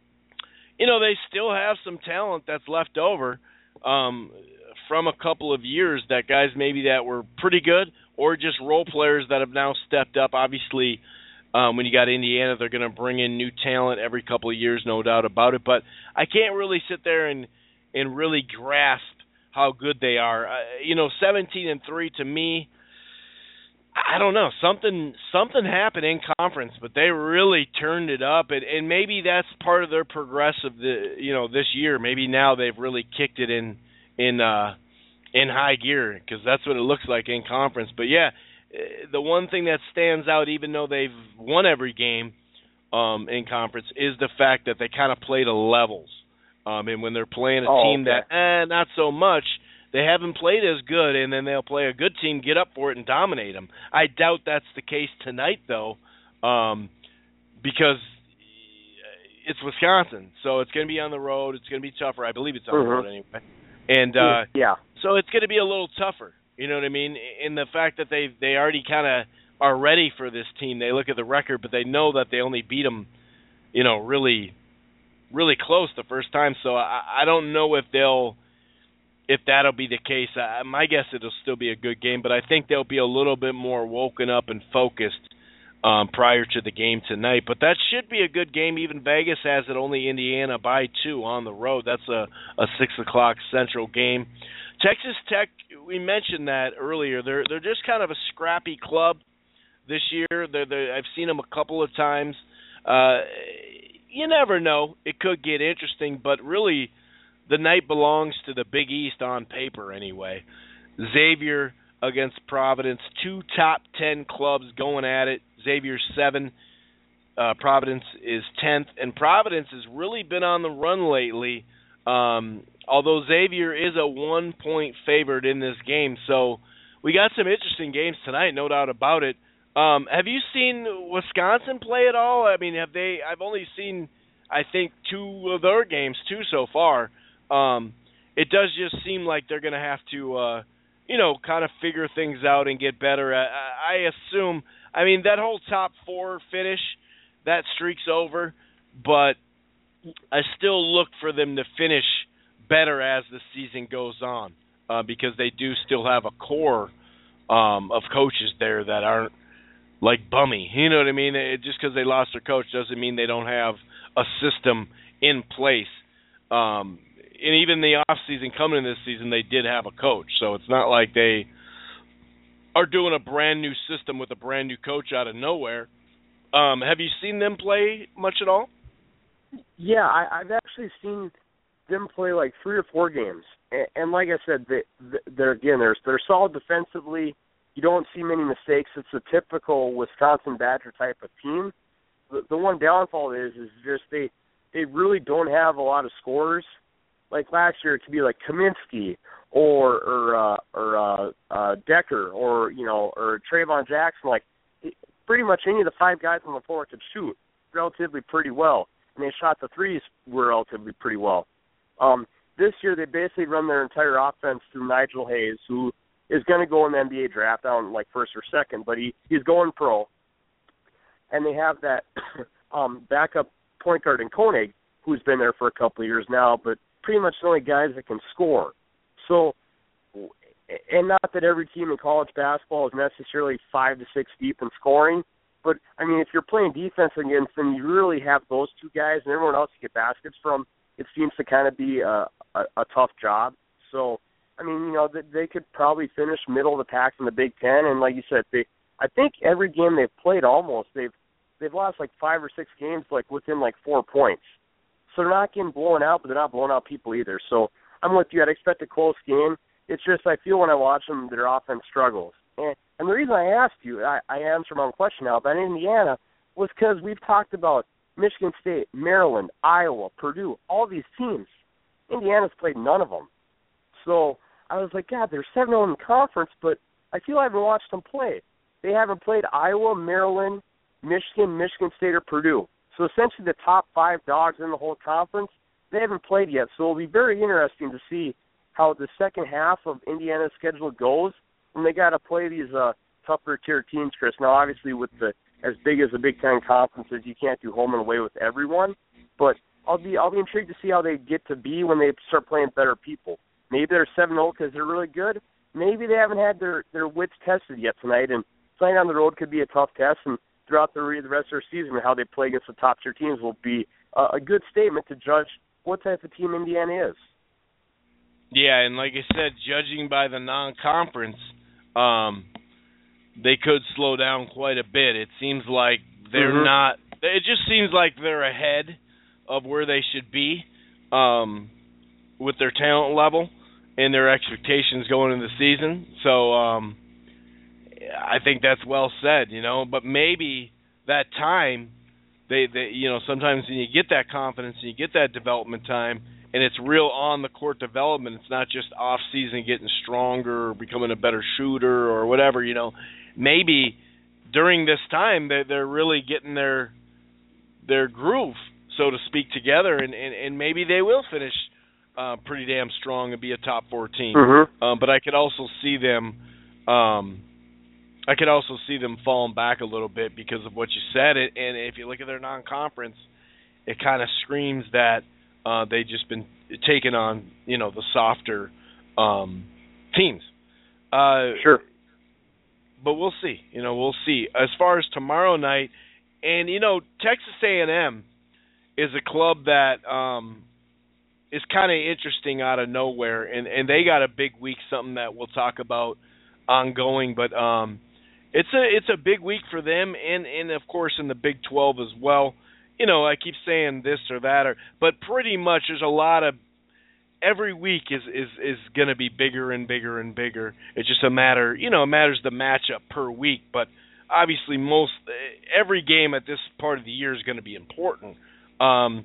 you know, they still have some talent that's left over um, from a couple of years, that guys maybe that were pretty good, or just role players that have now stepped up. Obviously, um, when you got Indiana, they're going to bring in new talent every couple of years, no doubt about it. But I can't really sit there and and really grasp how good they are. Uh, you know, seventeen and three to me, I don't know. Something something happened in conference, but they really turned it up, and, and maybe that's part of their progressive. The you know this year, maybe now they've really kicked it in in uh, in high gear, because that's what it looks like in conference. But yeah, the one thing that stands out, even though they've won every game um, in conference, is the fact that they kind of play to levels. Um, and when they're playing a oh, team okay. that, eh, not so much, they haven't played as good, and then they'll play a good team, get up for it, and dominate them. I doubt that's the case tonight, though, um, because it's Wisconsin, so it's going to be on the road. It's going to be tougher. I believe it's on mm-hmm. the road anyway. And uh, yeah, so it's going to be a little tougher. You know what I mean? In the fact that they they already kind of are ready for this team. They look at the record, but they know that they only beat them, you know, really, really close the first time. So I, I don't know if they'll, if that'll be the case. I, my guess it'll still be a good game, but I think they'll be a little bit more woken up and focused um, prior to the game tonight. But that should be a good game. Even Vegas has it only Indiana by two on the road. That's a, a six o'clock Central game. Texas Tech, we mentioned that earlier. They're they're just kind of a scrappy club this year. They're, they're, I've seen them a couple of times. Uh, you never know. It could get interesting, but really the night belongs to the Big East on paper anyway. Xavier against Providence, two top ten clubs going at it. Xavier's seven, uh, Providence is tenth, and Providence has really been on the run lately. Um, although Xavier is a one-point favorite in this game. So we got some interesting games tonight, no doubt about it. Um, have you seen Wisconsin play at all? I mean, have they? I've only seen, I think, two of their games, two so far. Um, it does just seem like they're going to have to, uh, you know, kind of figure things out and get better. I, I assume, I mean, that whole top four finish, that streak's over, but I still look for them to finish better as the season goes on uh, because they do still have a core um, of coaches there that aren't like bummy. You know what I mean? It, just because they lost their coach doesn't mean they don't have a system in place. Um, and even the off season coming in this season, they did have a coach. So it's not like they are doing a brand new system with a brand new coach out of nowhere. Um, have you seen them play much at all? Yeah, I, I've actually seen them play like three or four games, and, and like I said, they, they're again they're they're solid defensively. You don't see many mistakes. It's a typical Wisconsin Badger type of team. The, the one downfall is is just they they really don't have a lot of scorers. Like last year, it could be like Kaminsky or or uh, or uh, uh, Decker or you know or Trayvon Jackson. Like pretty much any of the five guys on the floor could shoot relatively pretty well. And they shot the threes were relatively pretty well. Um, this year, they basically run their entire offense through Nigel Hayes, who is going to go in the N B A draft, I don't know, like first or second, but he, he's going pro. And they have that um, backup point guard in Koenig, who's been there for a couple of years now, but pretty much the only guys that can score. So, and not that every team in college basketball is necessarily five to six deep in scoring, but, I mean, if you're playing defense against them, you really have those two guys and everyone else you get baskets from. It seems to kind of be a, a, a tough job. So, I mean, you know, they, they could probably finish middle of the pack in the Big Ten. And like you said, they, I think every game they've played almost, they've they've lost like five or six games like within like four points. So they're not getting blown out, but they're not blowing out people either. So I'm with you. I'd expect a close game. It's just I feel when I watch them, their offense struggles. And, and the reason I asked you, I, I answered my own question now about Indiana, was because we've talked about Michigan State, Maryland, Iowa, Purdue, all these teams. Indiana's played none of them. So I was like, God, they're seven oh in the conference, but I feel I haven't watched them play. They haven't played Iowa, Maryland, Michigan, Michigan State, or Purdue. So essentially the top five dogs in the whole conference, they haven't played yet. So it'll be very interesting to see how the second half of Indiana's schedule goes when they got to play these uh, tougher tier teams, Chris. Now, obviously, with the as big as the Big Ten conferences, you can't do home and away with everyone. But I'll be I'll be intrigued to see how they get to be when they start playing better people. Maybe they're seven oh because they're really good. Maybe they haven't had their, their wits tested yet tonight, and playing on the road could be a tough test. And throughout the, the rest of their season, how they play against the top tier teams will be uh, a good statement to judge what type of team Indiana is. Yeah, and like I said, judging by the non-conference, um, they could slow down quite a bit. It seems like they're mm-hmm. not – it just seems like they're ahead of where they should be um, with their talent level and their expectations going into the season. So um, I think that's well said, you know. But maybe that time, they, they, you know, sometimes when you get that confidence and you get that development time, and it's real on-the-court development. It's not just off-season getting stronger or becoming a better shooter or whatever, you know. Maybe during this time they're, they're really getting their their groove, so to speak, together, and, and, and maybe they will finish uh, pretty damn strong and be a top four team. Mm-hmm. Um, but I could also see them um, I could also see them falling back a little bit because of what you said. And if you look at their non-conference, it kind of screams that uh, they've just been taking on, you know, the softer um, teams. Uh, sure. But we'll see. You know, we'll see. As far as tomorrow night, and, you know, Texas A and M is a club that um, is kind of interesting out of nowhere, and, and they got a big week, something that we'll talk about ongoing. But um, it's a it's a big week for them, and, and, of course, in the Big twelve as well. You know, I keep saying this or that, or but pretty much there's a lot of every week is is is going to be bigger and bigger and bigger. It's just a matter, you know, it matters the matchup per week. But obviously, most every game at this part of the year is going to be important. Um,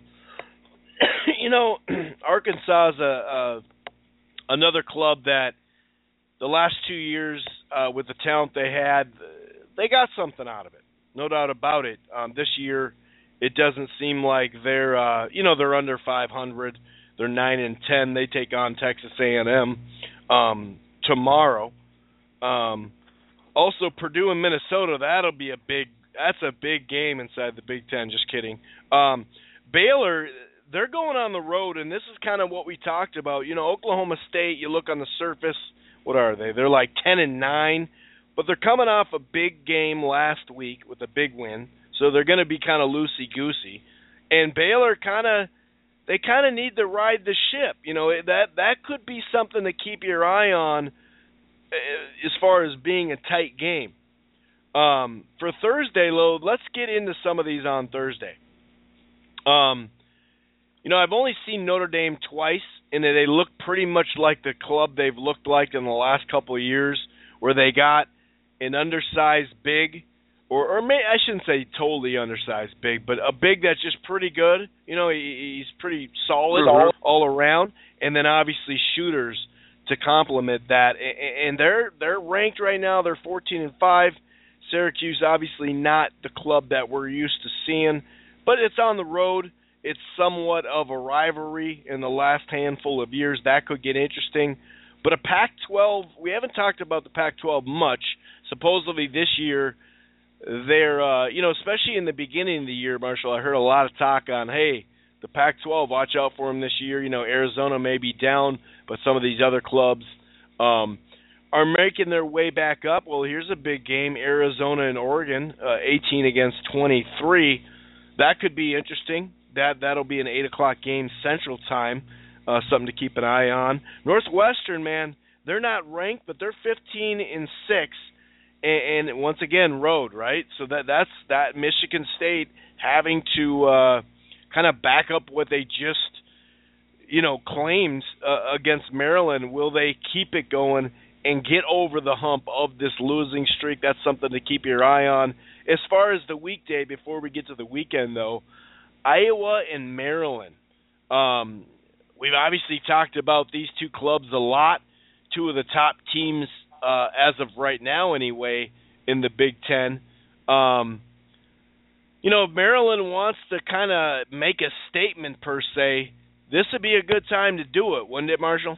you know, Arkansas is a, a another club that the last two years uh, with the talent they had, they got something out of it, no doubt about it. Um, this year, it doesn't seem like they're, uh, you know, they're under five hundred. They're nine and ten. They take on Texas A and M um, tomorrow. Um, also, Purdue and Minnesota. That'll be a big. That's a big game inside the Big Ten. Just kidding. Um, Baylor. They're going on the road, and this is kind of what we talked about. You know, Oklahoma State. You look on the surface. What are they? They're like ten and nine, but they're coming off a big game last week with a big win, so they're going to be kind of loosey goosey. And Baylor kind of. They kind of need to ride the ship. You know, that that could be something to keep your eye on as far as being a tight game. Um, for Thursday, Lo, let's get into some of these on Thursday. Um, you know, I've only seen Notre Dame twice, and they look pretty much like the club they've looked like in the last couple of years, where they got an undersized big, Or, or may, I shouldn't say totally undersized big, but a big that's just pretty good. You know, he, he's pretty solid all, all around, and then obviously shooters to complement that. And, and they're they're ranked right now. They're fourteen and five. Syracuse obviously not the club that we're used to seeing, but it's on the road. It's somewhat of a rivalry in the last handful of years. That could get interesting. But a Pac twelve, we haven't talked about the Pac twelve much. Supposedly this year, they're, uh, you know, especially in the beginning of the year, Marshall, I heard a lot of talk on, hey, the Pac twelve, watch out for them this year. You know, Arizona may be down, but some of these other clubs um, are making their way back up. Well, here's a big game, Arizona and Oregon, uh, eighteen against twenty-three. That could be interesting. That, that'll be an eight o'clock game Central Time, uh, something to keep an eye on. Northwestern, man, they're not ranked, but they're fifteen and six. And, and once again, road, right? So that that's that Michigan State having to uh, kind of back up what they just, you know, claimed uh, against Maryland. Will they keep it going and get over the hump of this losing streak? That's something to keep your eye on. As far as the weekday, before we get to the weekend, though, Iowa and Maryland. Um, we've obviously talked about these two clubs a lot, two of the top teams Uh, as of right now anyway, in the Big Ten. Um, you know, if Maryland wants to kind of make a statement per se, this would be a good time to do it, wouldn't it, Marshall?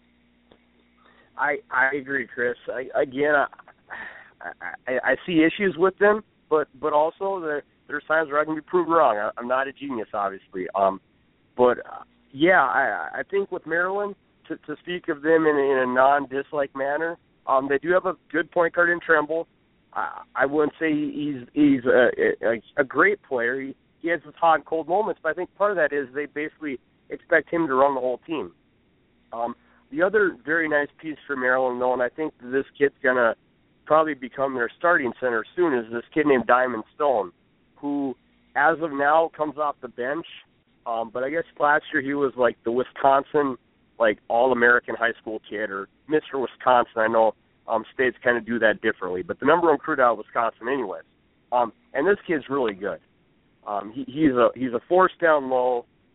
I I agree, Chris. I, again, I, I I see issues with them, but but also there there's times where I can be proven wrong. I, I'm not a genius, obviously. Um, but uh, yeah, I I think with Maryland, to to speak of them in, in a non-dislike manner. Um, they do have a good point guard in Tremble. Uh, I wouldn't say he's he's a, a, a great player. He, he has his hot and cold moments, but I think part of that is they basically expect him to run the whole team. Um, the other very nice piece for Maryland, though, and I think this kid's going to probably become their starting center soon, is this kid named Diamond Stone, who, as of now, comes off the bench. Um, but I guess last year he was like the Wisconsin like all-American high school kid, or Mister Wisconsin. I know um, states kind of do that differently, but the number one recruit out of Wisconsin anyways. Um, and this kid's really good. Um, he, he's a he's a force down low.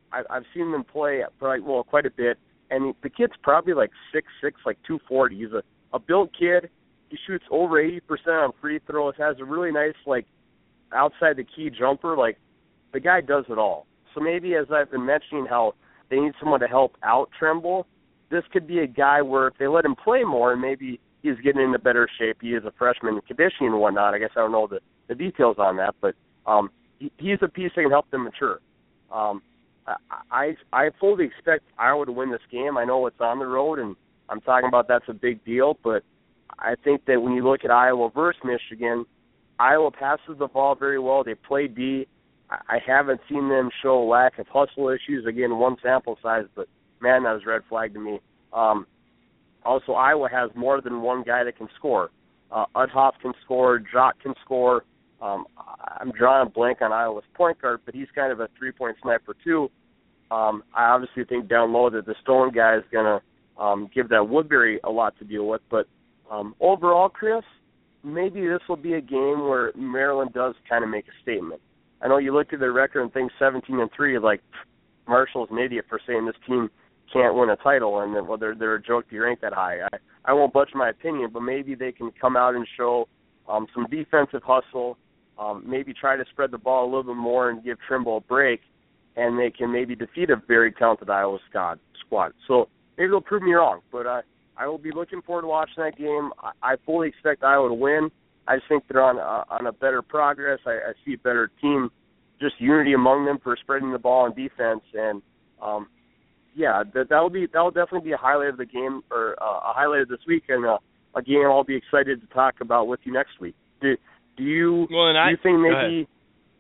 I, I've seen them play like well quite a bit, and the kid's probably like six six, like two forty. He's a, a built kid. He shoots over eighty percent on free throws. Has a really nice like outside the key jumper. Like the guy does it all. So maybe as I've been mentioning how they need someone to help out Trimble, this could be a guy where if they let him play more and maybe he's getting into better shape. He is a freshman in conditioning and whatnot. I guess I don't know the, the details on that, but um, he, he's a piece that can help them mature. Um, I, I I fully expect Iowa to win this game. I know it's on the road, and I'm talking about that's a big deal, but I think that when you look at Iowa versus Michigan, Iowa passes the ball very well. They play D. I haven't seen them show a lack of hustle issues. Again, one sample size, but, man, that was a red flag to me. Um, also, Iowa has more than one guy that can score. Uh, Udhoff can score. Jock can score. Um, I'm drawing a blank on Iowa's point guard, but he's kind of a three-point sniper, too. Um, I obviously think down low that the Stone guy is going to um, give that Woodbury a lot to deal with. But um, overall, Chris, maybe this will be a game where Maryland does kind of make a statement. I know you look at their record and think seventeen and three, like Marshall's an idiot for saying this team can't win a title, and well, they're they're a joke to be ranked that high. I I won't budge my opinion, but maybe they can come out and show um, some defensive hustle, um, maybe try to spread the ball a little bit more and give Trimble a break, and they can maybe defeat a very talented Iowa squad. Squad. So maybe they'll prove me wrong, but I I will be looking forward to watching that game. I, I fully expect Iowa to win. I just think they're on a, on a better progress. I, I see a better team, just unity among them for spreading the ball on defense, and um, yeah, that that'll be that'll definitely be a highlight of the game or uh, a highlight of this week, and uh, a game I'll be excited to talk about with you next week. Do do you well, do I, you think maybe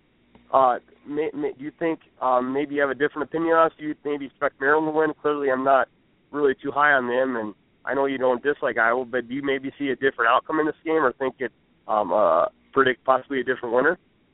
uh, may, may, do you think um, maybe you have a different opinion on us? Do you maybe expect Maryland to win? Clearly, I'm not really too high on them, and I know you don't dislike Iowa, but do you maybe see a different outcome in this game, or think it? Um, uh, predict possibly a different winner?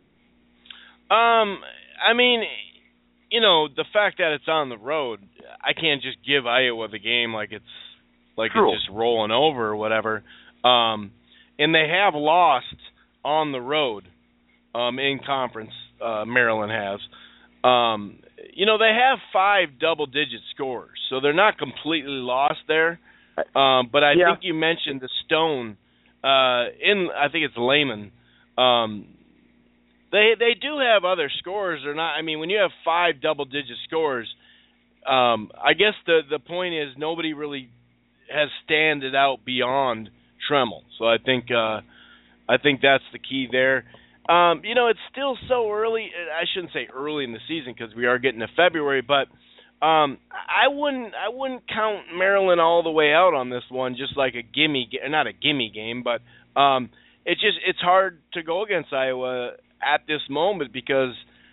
Um, I mean, you know, the fact that it's on the road, I can't just give Iowa the game like it's like True. it's just rolling over or whatever. Um, and they have lost on the road um, in conference. Uh, Maryland has. Um, you know, they have five double-digit scores, so they're not completely lost there. Um, but I yeah. think you mentioned the Stone. Uh, in I think it's Lehman. Um, they they do have other scores. They're not. I mean, when you have five double-digit scores, um, I guess the the point is nobody really has standed out beyond Tremmel. So I think uh, I think that's the key there. Um, you know, it's still so early. I shouldn't say early in the season because we are getting to February, but um, I wouldn't I wouldn't count Maryland all the way out on this one, just like a gimme, not a gimme game, but um, it's just it's hard to go against Iowa at this moment because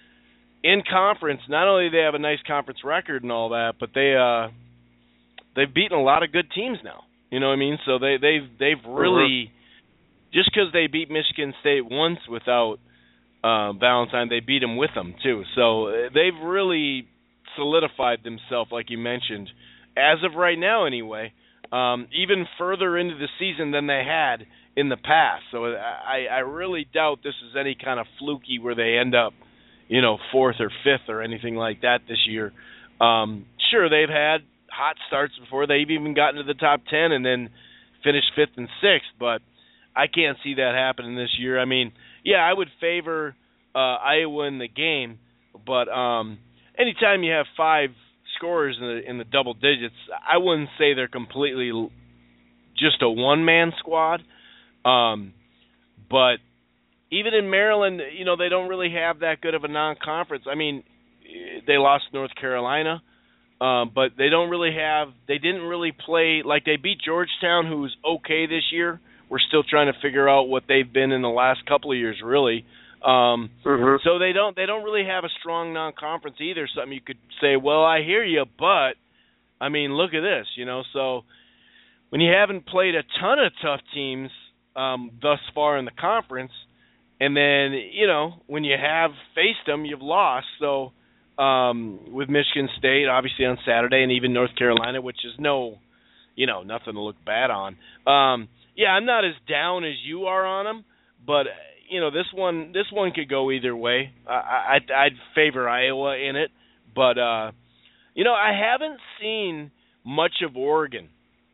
in conference, not only do they have a nice conference record and all that, but they uh, they've beaten a lot of good teams now. You know what I mean? So they they've they've really just because they beat Michigan State once without uh, Valentine, they beat them with them too. So they've really solidified themselves, like you mentioned, as of right now anyway, um, even further into the season than they had in the past. So I, I really doubt this is any kind of fluky where they end up, you know, fourth or fifth or anything like that this year. Um, sure, they've had hot starts before. They've even gotten to the top ten and then finished fifth and sixth, but I can't see that happening this year. I mean, yeah, I would favor uh, Iowa in the game, but um, anytime you have five scorers in the, in the double digits, I wouldn't say they're completely just a one-man squad. Um, but even in Maryland, you know, they don't really have that good of a non-conference. I mean, they lost North Carolina, uh, but they don't really have – they didn't really play – like they beat Georgetown, who's okay this year. We're still trying to figure out what they've been in the last couple of years, really. Um, mm-hmm. So they don't they don't really have a strong non-conference either. Something you could say, well, I hear you, but I mean, look at this, you know. So when you haven't played a ton of tough teams um, thus far in the conference, and then you know when you have faced them, you've lost. So um, with Michigan State, obviously on Saturday, and even North Carolina, which is no, you know, nothing to look bad on. Um, yeah, I'm not as down as you are on them, but. You know, this one this one could go either way. I, I'd, I'd favor Iowa in it, but But, uh, you know, I haven't seen much of Oregon.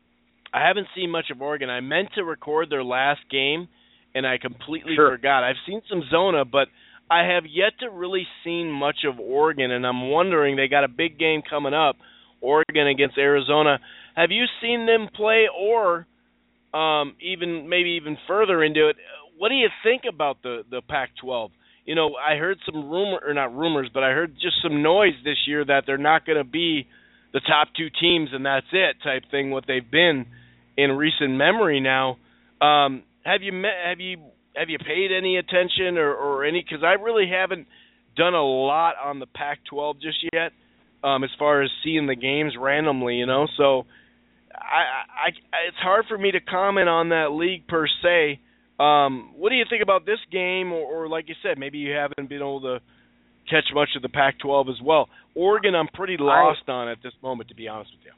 I haven't seen much of Oregon. I meant to record their last game, and I completely sure. forgot. I've seen some Zona, but I have yet to really seen much of Oregon, and I'm wondering, they got a big game coming up, Oregon against Arizona. Have you seen them play, or um, even maybe even further into it, what do you think about the, the Pac twelve? You know, I heard some rumor, or not rumors, but I heard just some noise this year that they're not going to be the top two teams and that's it type thing, what they've been in recent memory now. Um, have you met, have you have you paid any attention or, or any? Because I really haven't done a lot on the Pac twelve just yet, um, as far as seeing the games randomly, you know. So I, I, it's hard for me to comment on that league per se. Um, what do you think about this game, or, or like you said, maybe you haven't been able to catch much of the Pac twelve as well? Oregon, I'm pretty lost I, on at this moment, to be honest with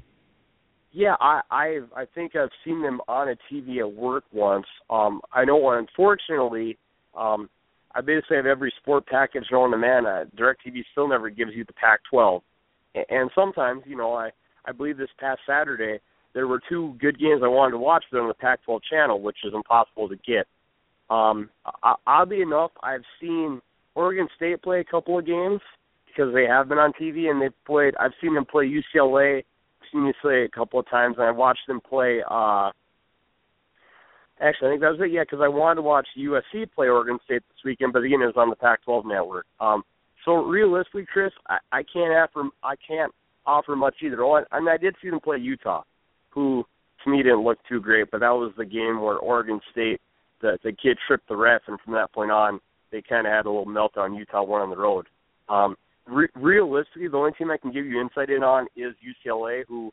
you. Yeah, I I I think I've seen them on a T V at work once. Um, I know, unfortunately, um, I basically have every sport package known to man. Uh, DirecTV still never gives you the Pac twelve, and, and sometimes, you know, I I believe this past Saturday there were two good games I wanted to watch that on the Pac twelve channel, which is impossible to get. Um, oddly enough, I've seen Oregon State play a couple of games because they have been on T V, and they've played. I've seen them play U C L A, seen U C L A a couple of times, and I watched them play. Uh, actually, I think that was it. Yeah, because I wanted to watch U S C play Oregon State this weekend, but again, it was on the Pac twelve network. Um, so realistically, Chris, I, I can't offer. I can't offer much either. Oh, I, I mean, I did see them play Utah, who to me didn't look too great, but that was the game where Oregon State, the the kid tripped the ref, and from that point on, they kind of had a little meltdown. Utah won on the road. Um, re- realistically, the only team I can give you insight in on is U C L A, who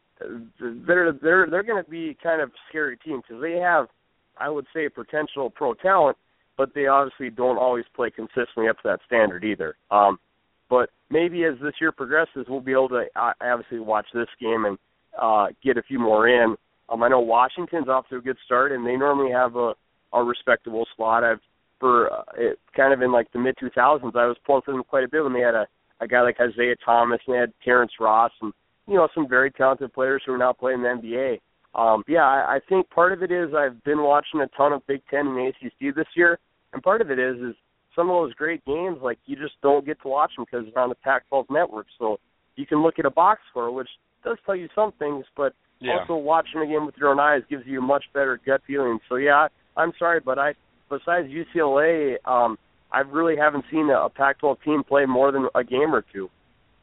they're they're they're going to be kind of a scary team because they have, I would say, potential pro talent, but they obviously don't always play consistently up to that standard either. Um, but maybe as this year progresses, we'll be able to uh, obviously watch this game and uh, get a few more in. Um, I know Washington's off to a good start, and they normally have a, a respectable slot. I've for uh, it, kind of in like the mid two thousands, I was pulling for them quite a bit when they had a, a guy like Isaiah Thomas, and they had Terrence Ross, and you know some very talented players who are now playing in the N B A. Um, yeah, I, I think part of it is I've been watching a ton of Big Ten and A C C this year, and part of it is is some of those great games, like you just don't get to watch them because they're on the Pac twelve network. So you can look at a box score, which does tell you some things, but yeah. also watching a game with your own eyes gives you a much better gut feeling. So yeah, I, I'm sorry, but I besides U C L A, um, I really haven't seen a, a Pac twelve team play more than a game or two.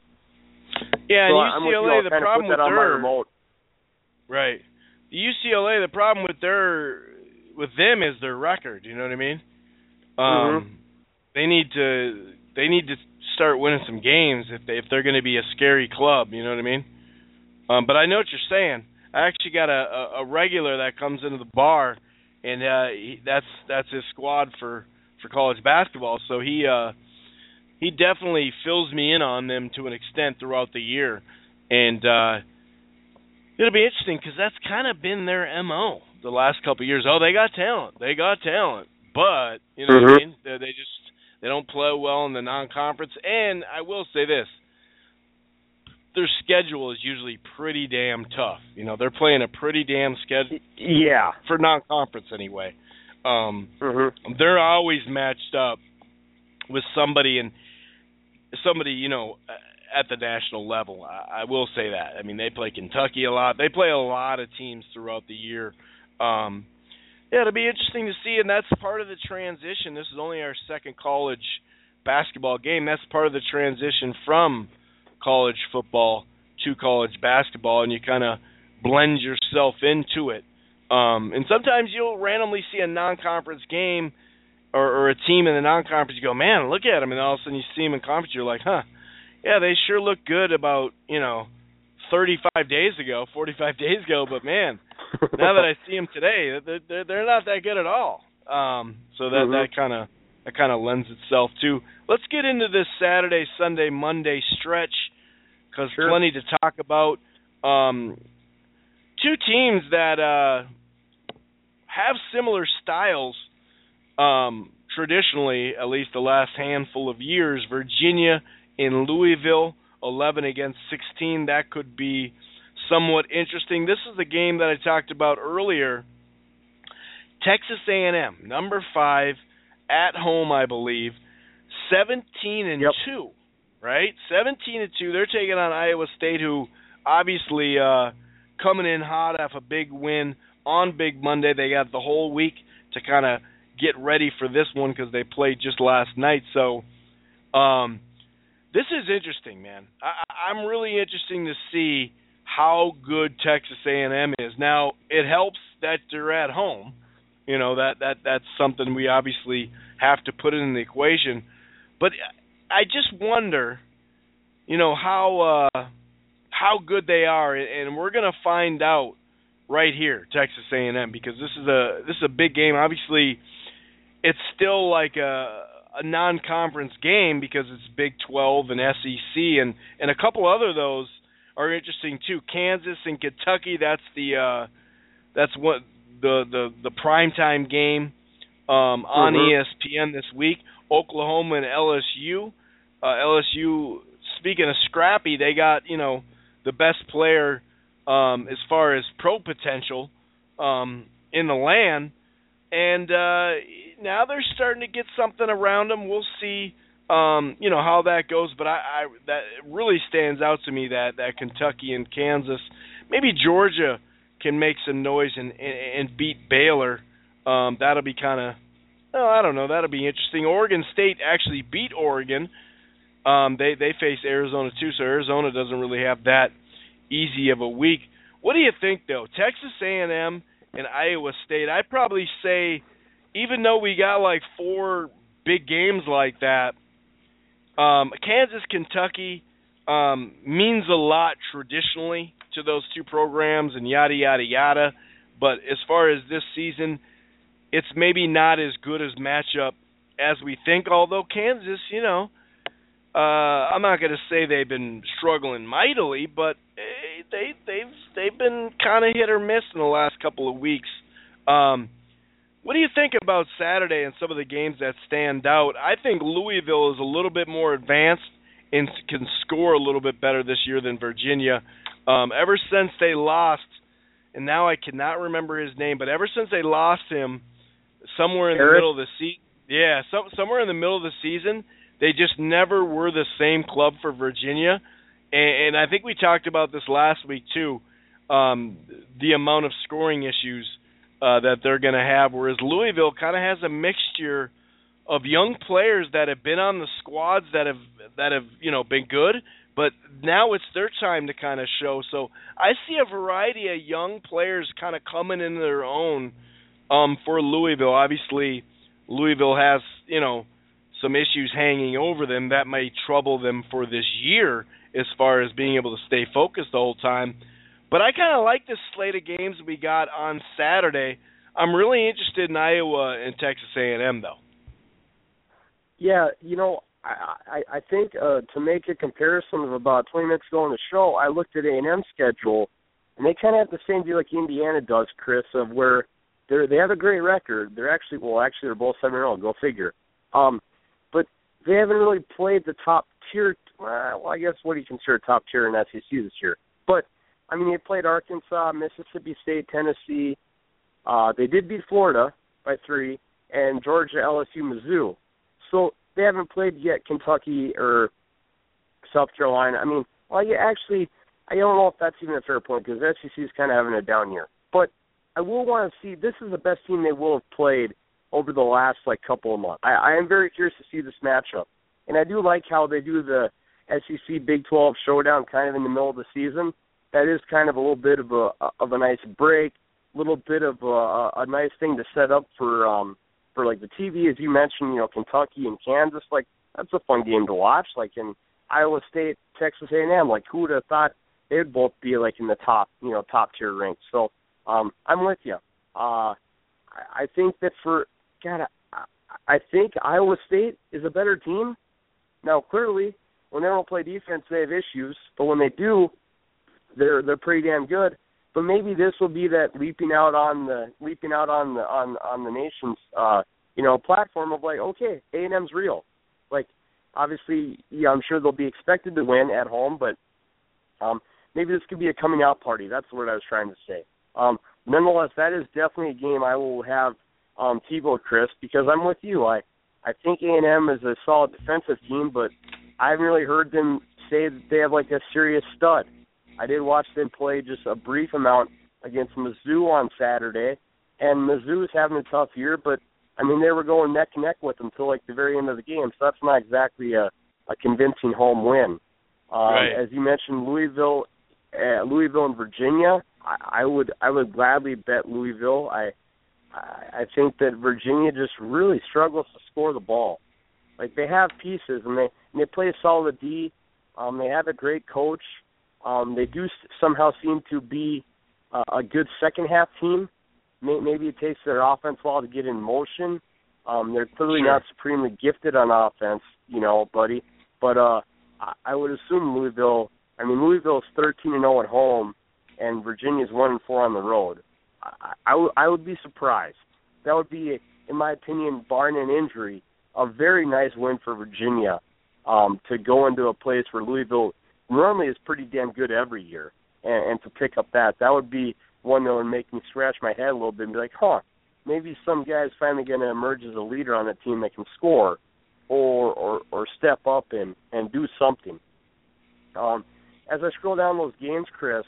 Yeah, so and U C L A, you, the problem with their remote. Right, the U C L A, the problem with their with them is their record. You know what I mean? Um, mm-hmm. They need to they need to start winning some games if they if they're going to be a scary club. You know what I mean? Um, but I know what you're saying. I actually got a, a, a regular that comes into the bar, and uh, he, that's that's his squad for, for college basketball. So he uh, he definitely fills me in on them to an extent throughout the year, and uh, it'll be interesting because that's kind of been their M O the last couple of years. Oh, they got talent, they got talent, but you know mm-hmm. what I mean? They, they just they don't play well in the non-conference. And I will say this. Their schedule is usually pretty damn tough. You know, they're playing a pretty damn schedule. Yeah. For non-conference anyway. Um, mm-hmm. They're always matched up with somebody and somebody, you know, at the national level. I, I will say that. I mean, they play Kentucky a lot. They play a lot of teams throughout the year. Um, yeah, it'll be interesting to see, and that's part of the transition. This is only our second college basketball game. That's part of the transition from college football to college basketball, and you kind of blend yourself into it. Um, and sometimes you'll randomly see a non-conference game or, or a team in the non-conference. You go, man, look at them, and all of a sudden you see them in conference. You're like, huh, yeah, they sure look good about, you know, thirty-five days ago, forty-five days ago, but man, now that I see them today, they're, they're not that good at all. Um, so that mm-hmm. that kind of that kind of lends itself to. Let's get into this Saturday, Sunday, Monday stretch because sure. plenty to talk about. Um, two teams that uh, have similar styles um, traditionally, at least the last handful of years. Virginia in Louisville, eleven against sixteen. That could be somewhat interesting. This is the game that I talked about earlier. Texas A and M, number five, at home, I believe, seventeen and two, right? seventeen and two. They're taking on Iowa State, who obviously uh, coming in hot off a big win on Big Monday. They got the whole week to kind of get ready for this one because they played just last night. So um, this is interesting, man. I, I'm really interested to see how good Texas A and M is. Now, it helps that they're at home. You know, that, that that's something we obviously have to put in the equation. But I just wonder, you know, how uh, how good they are, and we're going to find out right here, Texas A and M, because this is a this is a big game. Obviously, it's still like a, a non-conference game because it's Big twelve and S E C, and, and a couple other of those are interesting too. Kansas and Kentucky, that's the uh, that's what the the the primetime game um, on mm-hmm. E S P N this week. Oklahoma and L S U. Uh, L S U, speaking of scrappy, they got, you know, the best player um, as far as pro potential um, in the land, and uh, now they're starting to get something around them. We'll see, um, you know, how that goes. But I, I that it really stands out to me that that Kentucky and Kansas, maybe Georgia can make some noise and and, and beat Baylor. Um, that'll be kind of, oh, I don't know, that'll be interesting. Oregon State actually beat Oregon. Um, they they face Arizona too, so Arizona doesn't really have that easy of a week. What do you think, though? Texas A and M and Iowa State, I'd probably say, even though we got like four big games like that, um, Kansas, Kentucky um, means a lot traditionally to those two programs and yada, yada, yada. But as far as this season, it's maybe not as good as matchup as we think, although Kansas, you know, Uh, I'm not going to say they've been struggling mightily, but they they've they've been kind of hit or miss in the last couple of weeks. Um, what do you think about Saturday and some of the games that stand out? I think Louisville is a little bit more advanced and can score a little bit better this year than Virginia. Um, ever since they lost, and now I cannot remember his name, but ever since they lost him somewhere in Eric? the middle of the season, yeah, some, somewhere in the middle of the season. They just never were the same club for Virginia. And, and I think we talked about this last week, too, um, the amount of scoring issues uh, that they're going to have, whereas Louisville kind of has a mixture of young players that have been on the squads that have, that have you know, been good, but now it's their time to kind of show. So I see a variety of young players kind of coming into their own um, for Louisville. Obviously, Louisville has, you know, some issues hanging over them that may trouble them for this year as far as being able to stay focused the whole time. But I kind of like this slate of games we got on Saturday. I'm really interested in Iowa and Texas A and M, though. Yeah, you know, I, I, I think uh, to make a comparison of about twenty minutes ago on the show, I looked at A and M's schedule, and they kind of have the same deal like Indiana does, Chris, of where they they have a great record. They're actually, well, actually, they're both seven and oh, go figure. Um, but they haven't really played the top tier. Well, I guess what do you consider top tier in S E C this year? But, I mean, they played Arkansas, Mississippi State, Tennessee. Uh, they did beat Florida by three, and Georgia, L S U, Mizzou. So they haven't played yet Kentucky or South Carolina. I mean, well, yeah, actually, I don't know if that's even a fair point because S E C is kind of having a down year. But I will want to see, this is the best team they will have played over the last, like, couple of months. I, I am very curious to see this matchup. And I do like how they do the S E C Big twelve showdown kind of in the middle of the season. That is kind of a little bit of a of a nice break, a little bit of a, a nice thing to set up for, um, for like, the T V, as you mentioned, you know, Kentucky and Kansas. Like, that's a fun game to watch. Like, in Iowa State, Texas A and M, like, who would have thought they would both be, like, in the top, you know, top-tier ranks. So, um, I'm with you. Uh, I think that for, God, I, I think Iowa State is a better team. Now, clearly, when they don't play defense, they have issues. But when they do, they're they're pretty damn good. But maybe this will be that leaping out on the leaping out on the on on the nation's uh, you know platform of like, okay, A and M's real. Like obviously, yeah, I'm sure they'll be expected to win at home, but um, maybe this could be a coming out party. That's what I was trying to say. Um, nonetheless, that is definitely a game I will have um, TiVo, Chris, because I'm with you. I, I think A and M is a solid defensive team, but I haven't really heard them say that they have like a serious stud. I did watch them play just a brief amount against Mizzou on Saturday, and Mizzou is having a tough year, but I mean they were going neck and neck with them until like the very end of the game, so that's not exactly a, a convincing home win. Um, right. As you mentioned, Louisville, uh, Louisville and Virginia. I, I would I would gladly bet Louisville. I I think that Virginia just really struggles to score the ball. Like they have pieces and they and they play a solid D. Um, they have a great coach. Um, they do somehow seem to be uh, a good second half team. Maybe it takes their offense a while to get in motion. Um, they're clearly sure. not supremely gifted on offense, you know, buddy. But uh, I would assume Louisville. I mean, Louisville's thirteen and zero at home, and Virginia's one and four on the road. I, I, w- I would be surprised. That would be, in my opinion, barring an injury, a very nice win for Virginia um, to go into a place where Louisville normally is pretty damn good every year, and, and to pick up that. That would be one that would make me scratch my head a little bit and be like, huh, maybe some guy's finally going to emerge as a leader on that team that can score or or, or step up and, and do something. Um, as I scroll down those games, Chris,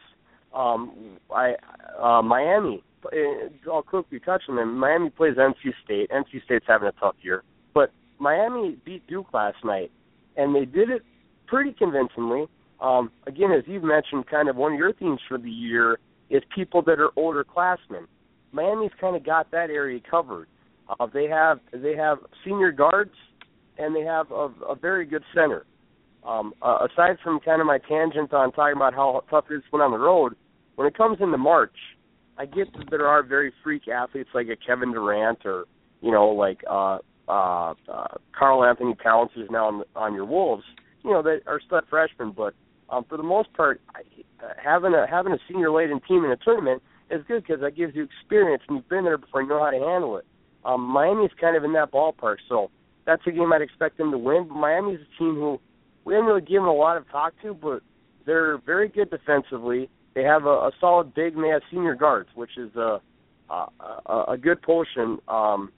um, I uh, Miami, I'll quickly touch on them. Miami plays N C State. N C State's having a tough year. But Miami beat Duke last night, and they did it pretty convincingly. Um, again, as you've mentioned, kind of one of your themes for the year is people that are older classmen. Miami's kind of got that area covered. Uh, they have they have senior guards, and they have a, a very good center. Um, uh, aside from kind of my tangent on talking about how tough it is to win on the road, when it comes into March, I get that there are very freak athletes like a Kevin Durant or, you know, like uh, uh, uh, Karl Anthony Towns, who's now on, on your Wolves, you know, that are stud freshmen. But um, for the most part, I, uh, having a having a senior-laden team in a tournament is good because that gives you experience and you've been there before, you know how to handle it. Um, Miami's kind of in that ballpark, so that's a game I'd expect them to win. But Miami's a team who we haven't really given a lot of talk to, but they're very good defensively. They have a, a solid big, and they have senior guards, which is a a, a, a good potion um,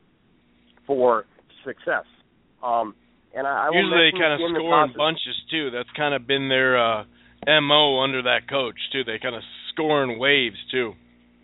for success. Um, and I, I will Usually they kind of in score the in bunches too. That's kind of been their uh, M O under that coach too. They kind of score in waves too.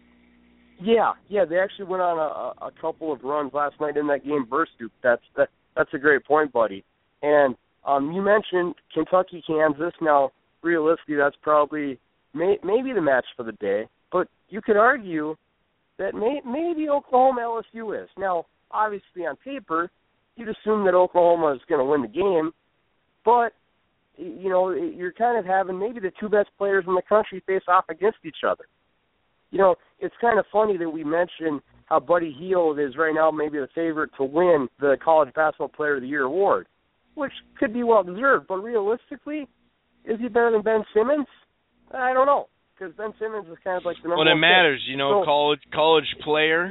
Yeah, yeah. They actually went on a, a couple of runs last night in that game versus Duke. That's that, that's a great point, buddy. And um, you mentioned Kentucky, Kansas. Now, realistically, that's probably may, maybe the match for the day. But you could argue that may, maybe Oklahoma L S U is. Now, obviously, on paper, you'd assume that Oklahoma is going to win the game. But, you know, you're kind of having maybe the two best players in the country face off against each other. You know, it's kind of funny that we mentioned how Buddy Hield is right now maybe the favorite to win the College Basketball Player of the Year award, which could be well-deserved. But realistically, is he better than Ben Simmons? I don't know, because Ben Simmons is kind of like the number one Well, it pick. matters, you know, so, college college player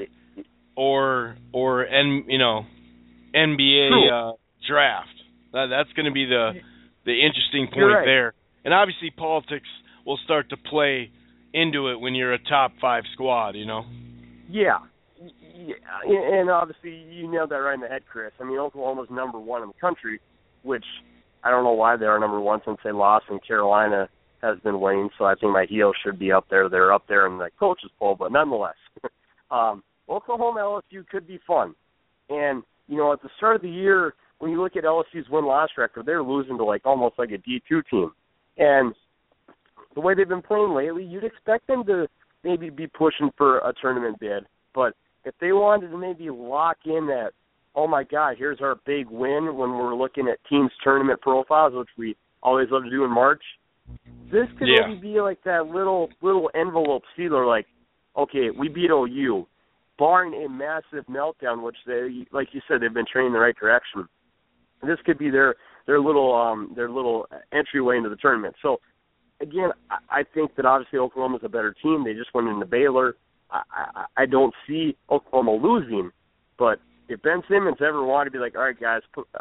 or or N, you know, N B A uh, draft. That, that's going to be the the interesting point right. there. And obviously, politics will start to play into it when you're a top five squad, you know. Yeah. yeah. And obviously, you nailed that right in the head, Chris. I mean, Oklahoma's number one in the country, which I don't know why they are number one since they lost and Carolina has been winning, so I think my heels should be up there. They're up there in the coaches poll, but nonetheless, um, Oklahoma L S U could be fun. And, you know, at the start of the year, when you look at L S U's win-loss record, they're losing to, like, almost like a D two team. And the way they've been playing lately, you'd expect them to maybe be pushing for a tournament bid. But if they wanted to maybe lock in that, oh, my God, here's our big win when we're looking at teams' tournament profiles, which we always love to do in March, this could yeah. maybe be like that little little envelope sealer, like, okay, we beat O U, barring a massive meltdown, which they, like you said, they've been training in the right direction. This could be their their little um, their little entryway into the tournament. So, again, I, I think that obviously Oklahoma's a better team. They just went into Baylor. I, I, I don't see Oklahoma losing, but if Ben Simmons ever wanted to be like, all right, guys, put, um,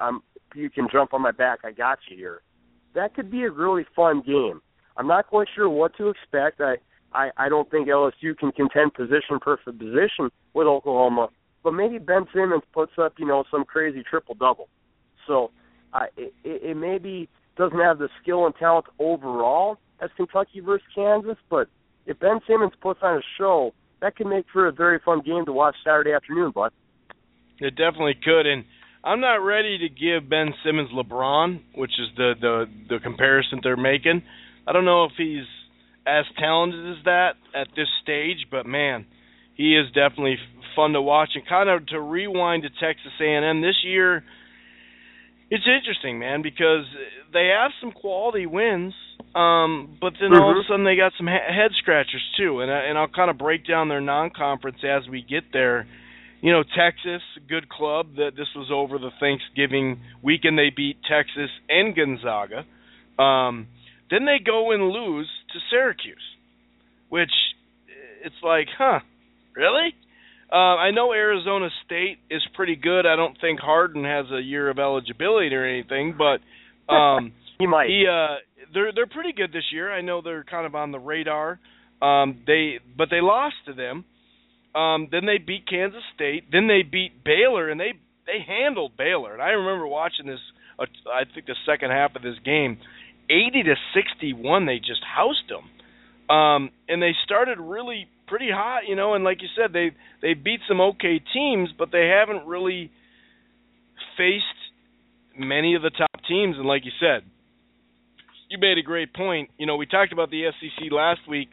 you can jump on my back. I got you here. That could be a really fun game. I'm not quite sure what to expect. I, I, I don't think L S U can contend position per position with Oklahoma, but maybe Ben Simmons puts up, you know, some crazy triple-double. So uh, it, it maybe doesn't have the skill and talent overall as Kentucky versus Kansas, but if Ben Simmons puts on a show, that could make for a very fun game to watch Saturday afternoon, bud. It definitely could, and I'm not ready to give Ben Simmons LeBron, which is the, the, the comparison they're making. I don't know if he's as talented as that at this stage, but, man, he is definitely fun to watch. And kind of to rewind to Texas A and M this year, it's interesting, man, because they have some quality wins, um, but then mm-hmm. all of a sudden they got some he- head scratchers too. And, I, and I'll kind of break down their non-conference as we get there. You know, Texas, good club. That this was over the Thanksgiving weekend. They beat Texas and Gonzaga. Um, then they go and lose to Syracuse, which it's like, huh, really? Uh, I know Arizona State is pretty good. I don't think Harden has a year of eligibility or anything, but um, he might. He, uh, they're they're pretty good this year. I know they're kind of on the radar. Um, they but they lost to them. Um, then they beat Kansas State. Then they beat Baylor, and they they handled Baylor. And I remember watching this. Uh, I think the second half of this game, eighty to sixty-one. They just housed them, um, and they started really pretty hot, you know. And like you said, they they beat some okay teams, but they haven't really faced many of the top teams. And like you said, you made a great point. You know, we talked about the S E C last week.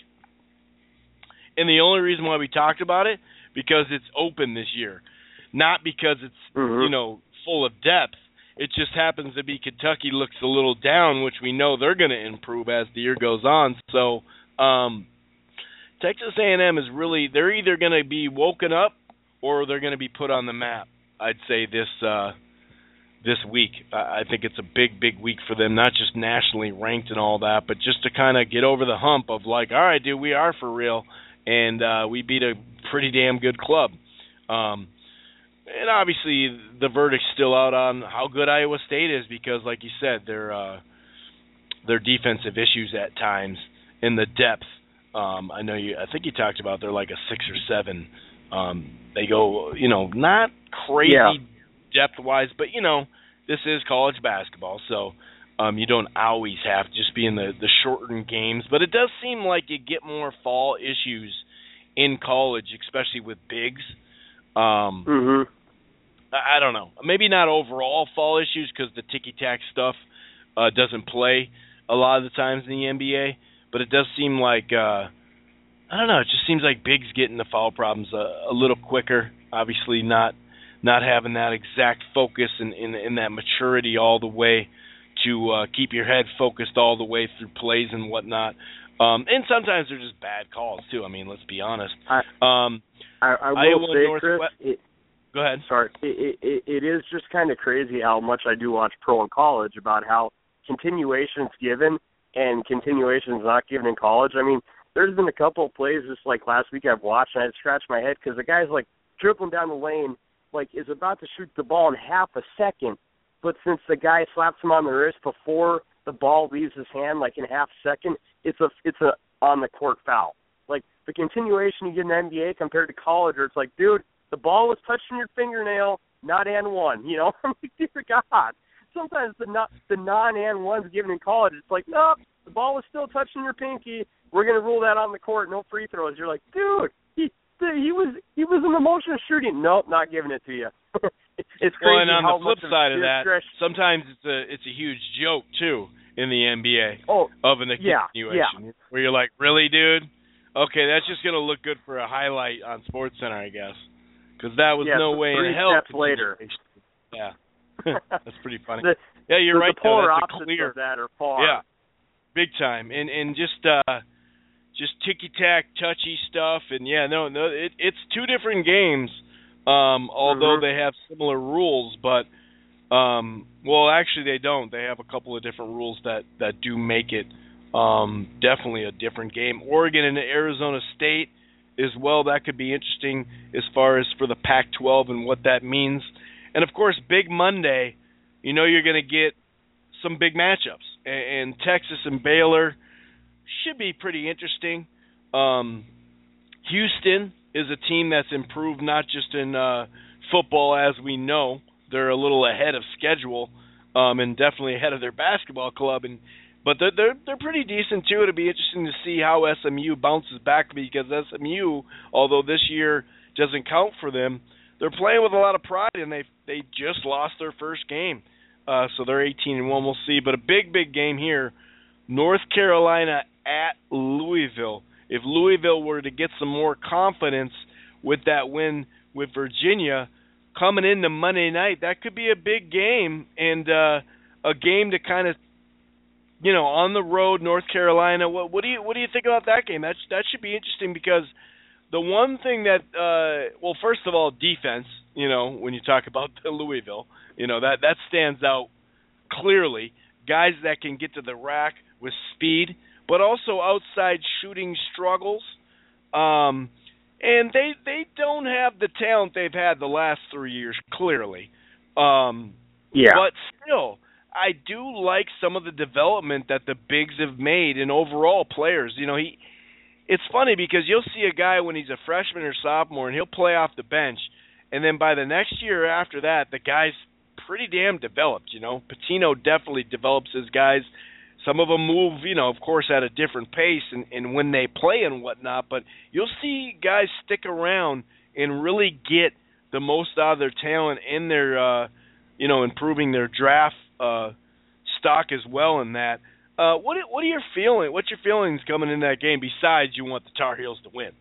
And the only reason why we talked about it, because it's open this year. Not because it's, mm-hmm. you know, full of depth. It just happens to be Kentucky looks a little down, which we know they're going to improve as the year goes on. So um, Texas A and M is really, they're either going to be woken up or they're going to be put on the map, I'd say, this uh, this week. I think it's a big, big week for them, not just nationally ranked and all that, but just to kind of get over the hump of like, all right, dude, we are for real. And uh, we beat a pretty damn good club. Um, and obviously the verdict's still out on how good Iowa State is because, like you said, their uh, their defensive issues at times in the depth. Um, I know you. I think you talked about they're like a six or seven. Um, they go, you know, not crazy yeah. depth-wise, but, you know, this is college basketball, so Um, you don't always have to just be in the, the shortened games, but it does seem like you get more fall issues in college, especially with bigs. Um, mm-hmm. I, I don't know. Maybe not overall fall issues because the ticky-tack stuff uh, doesn't play a lot of the times in the N B A, but it does seem like, uh, I don't know, it just seems like bigs get into foul problems a, a little quicker, obviously not not having that exact focus and in, in, in that maturity all the way to uh, keep your head focused all the way through plays and whatnot. Um, and sometimes they're just bad calls, too. I mean, let's be honest. I, um, I, I will Iowa say, Northwest, Chris, it, go ahead. Sorry. It, it, it is just kind of crazy how much I do watch pro and college about how continuation's given and continuation's not given in college. I mean, there's been a couple of plays just like last week I've watched, and I'd scratch my head because the guy's, like, dribbling down the lane, like, is about to shoot the ball in half a second, but since the guy slaps him on the wrist before the ball leaves his hand, like in half a second, it's a it's a on the court foul. Like the continuation you get in the N B A compared to college, where it's like, dude, the ball was touching your fingernail, not and one. You know, I'm like, dear God. Sometimes the not the non and ones given in college, it's like, no, the ball was still touching your pinky. We're gonna rule that on the court, no free throws. You're like, dude, he he was he was in the motion of shooting. Nope, not giving it to you. It's crazy. Well, and on how the flip much side of that, stretch... sometimes it's a it's a huge joke too in the N B A oh, of an yeah, continuation, yeah. where you're like, really, dude? Okay, that's just gonna look good for a highlight on SportsCenter, I guess, because that was yeah, no way three in hell. Steps later. Yeah, that's pretty funny. the, yeah, you're the, right. The polar though. That's opposites a clear, of that are far. Yeah, big time, and and just uh, just ticky tack, touchy stuff, and yeah, no, no, it, it's two different games. Um, although mm-hmm. they have similar rules, but um, well, actually they don't. They have a couple of different rules that, that do make it um, definitely a different game. Oregon and Arizona State as well. That could be interesting as far as for the Pac twelve and what that means. And of course, Big Monday, you know you're going to get some big matchups. And, and Texas and Baylor should be pretty interesting. Um, Houston is a team that's improved not just in uh, football, as we know. They're a little ahead of schedule um, and definitely ahead of their basketball club. And But they're, they're, they're pretty decent, too. It'll be interesting to see how S M U bounces back because S M U, although this year doesn't count for them, they're playing with a lot of pride, and they they just lost their first game. Uh, so they're eighteen and one. We'll see. But a big, big game here. North Carolina at Louisville. If Louisville were to get some more confidence with that win with Virginia coming into Monday night, that could be a big game and uh, a game to kind of, you know, on the road, North Carolina. What, what do you what do you think about that game? That that should be interesting because the one thing that, uh, well, first of all, defense. You know, when you talk about the Louisville, you know that that stands out clearly. Guys that can get to the rack with speed, but also outside shooting struggles. Um, and they they don't have the talent they've had the last three years, clearly. Um, yeah. But still, I do like some of the development that the bigs have made in overall players. You know, he. It's funny because you'll see a guy when he's a freshman or sophomore, and he'll play off the bench, and then by the next year after that, the guy's pretty damn developed. You know, Pitino definitely develops his guys. Some of them move, you know, of course, at a different pace and, and when they play and whatnot, but you'll see guys stick around and really get the most out of their talent in their, uh, you know, improving their draft uh, stock as well in that. Uh, what what are your feeling? What's your feelings coming in that game besides you want the Tar Heels to win?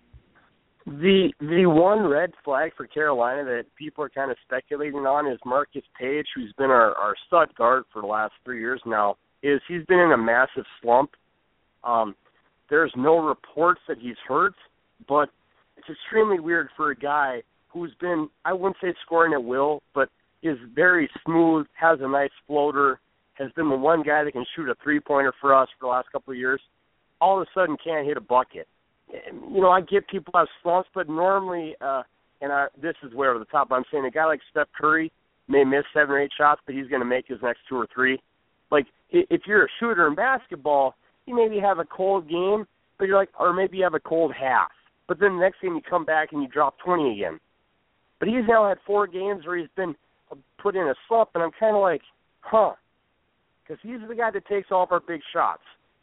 The the one red flag for Carolina that people are kind of speculating on is Marcus Page, who's been our, our stud guard for the last three years now. Is he's been in a massive slump. Um, there's no reports that he's hurt, but it's extremely weird for a guy who's been, I wouldn't say scoring at will, but is very smooth, has a nice floater, has been the one guy that can shoot a three-pointer for us for the last couple of years, all of a sudden can't hit a bucket. You know, I get people have slumps, but normally, uh, and I, this is way over the top, I'm saying a guy like Steph Curry may miss seven or eight shots, but he's going to make his next two or three. Like, if you're a shooter in basketball, you maybe have a cold game, but you're like, or maybe you have a cold half. But then the next game you come back and you drop twenty again. But he's now had four games where he's been put in a slump, and I'm kind of like, huh. Because he's the guy that takes all of our big shots.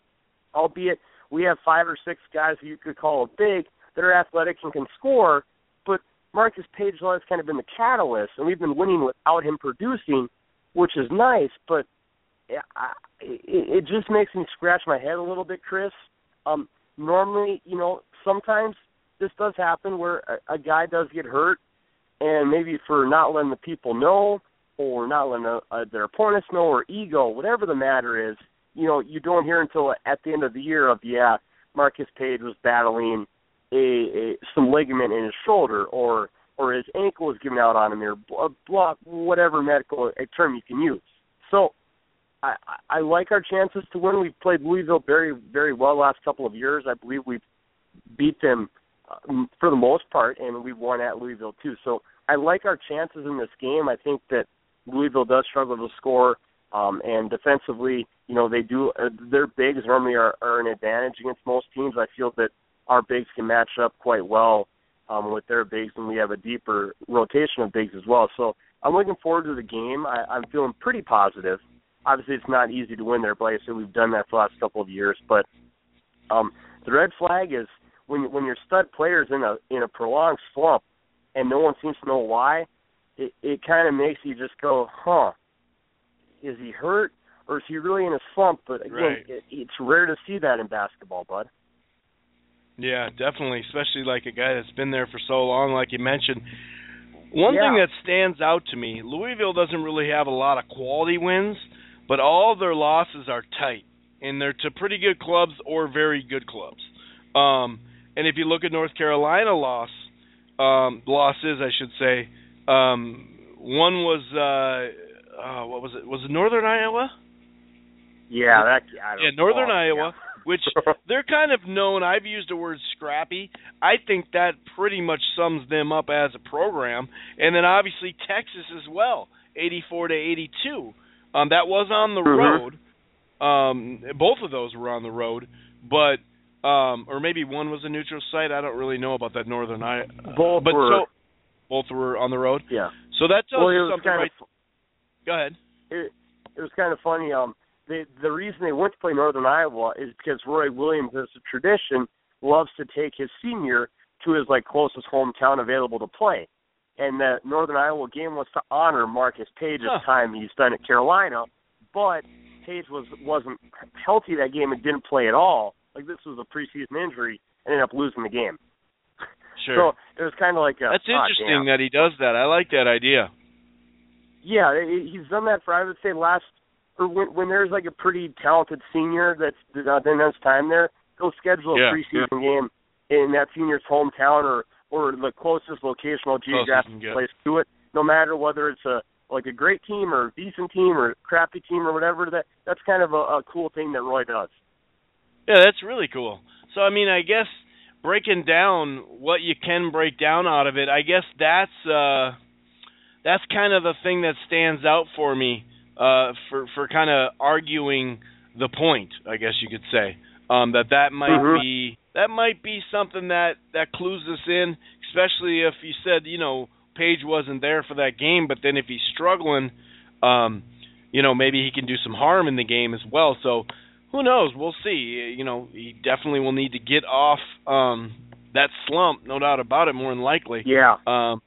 Albeit we have five or six guys who you could call big that are athletic and can score, but Marcus Page has kind of been the catalyst, and we've been winning without him producing, which is nice, but I, it, it just makes me scratch my head a little bit, Chris. Um, normally, you know, sometimes this does happen where a, a guy does get hurt, and maybe for not letting the people know or not letting uh, uh, their opponents know or ego, whatever the matter is, you know, you don't hear until at the end of the year of, yeah, Marcus Page was battling a, a some ligament in his shoulder or or his ankle was giving out on him or blah, blah, whatever medical term you can use. So, I, I like our chances to win. We've played Louisville very, very well the last couple of years. I believe we've beat them uh, for the most part, and we've won at Louisville too. So I like our chances in this game. I think that Louisville does struggle to score, um, and defensively, you know, they do. Uh, their bigs normally are, are an advantage against most teams. I feel that our bigs can match up quite well um, with their bigs, and we have a deeper rotation of bigs as well. So I'm looking forward to the game. I, I'm feeling pretty positive. Obviously, it's not easy to win there, but like I said, we've done that for the last couple of years. But um, the red flag is when when your stud player's in a in a prolonged slump and no one seems to know why, it, it kind of makes you just go, huh, is he hurt or is he really in a slump? But, again, right. it, it's rare to see that in basketball, bud. Yeah, definitely, especially like a guy that's been there for so long, like you mentioned. One yeah. thing that stands out to me, Louisville doesn't really have a lot of quality wins, but all of their losses are tight, and they're to pretty good clubs or very good clubs. Um, and if you look at North Carolina loss, um, losses, I should say, um, one was, uh, uh, what was it? Was it Northern Iowa? Yeah, that. I don't yeah, Northern know. Iowa, yeah. which they're kind of known. I've used the word scrappy. I think that pretty much sums them up as a program. And then obviously Texas as well. eighty-four to eighty-two. Um, that was on the mm-hmm. road. Um, both of those were on the road, but um, or maybe one was a neutral site. I don't really know about that Northern Iowa. Both but were. So, both were on the road. Yeah. So that tells well, you it was something, kind right? Of, Go ahead. It, it was kind of funny. Um, they, the reason they went to play Northern Iowa is because Roy Williams, as a tradition, loves to take his senior to his like closest hometown available to play. And the Northern Iowa game was to honor Marcus Page's huh. time he spent at Carolina, but Page was wasn't healthy that game and didn't play at all. Like this was a preseason injury, and ended up losing the game. Sure. So it was kind of like a, that's oh, interesting damn. that he does that. I like that idea. Yeah, he's done that for I would say last or when when there's like a pretty talented senior that's uh, then has time there. Go schedule a yeah. preseason yeah. game in that senior's hometown or. or the closest locational geographic closest place to it, no matter whether it's a like a great team or a decent team or a crappy team or whatever. That that's kind of a, a cool thing that Roy does. Yeah, that's really cool. So, I mean, I guess breaking down what you can break down out of it, I guess that's uh, that's kind of the thing that stands out for me uh, for for kind of arguing the point, I guess you could say, um, that that might mm-hmm. be. That might be something that, that clues us in, especially if you said, you know, Page wasn't there for that game, but then if he's struggling, um, you know, maybe he can do some harm in the game as well. So who knows? We'll see. You know, he definitely will need to get off um, that slump, no doubt about it, more than likely. Yeah. Um,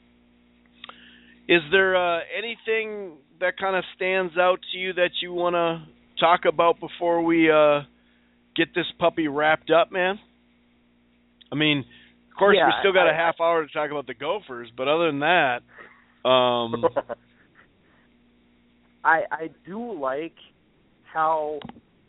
is there uh, anything that kind of stands out to you that you want to talk about before we uh, – get this puppy wrapped up, man? I mean, of course, yeah, we still got I, a half hour to talk about the Gophers, but other than that, um, I I do like how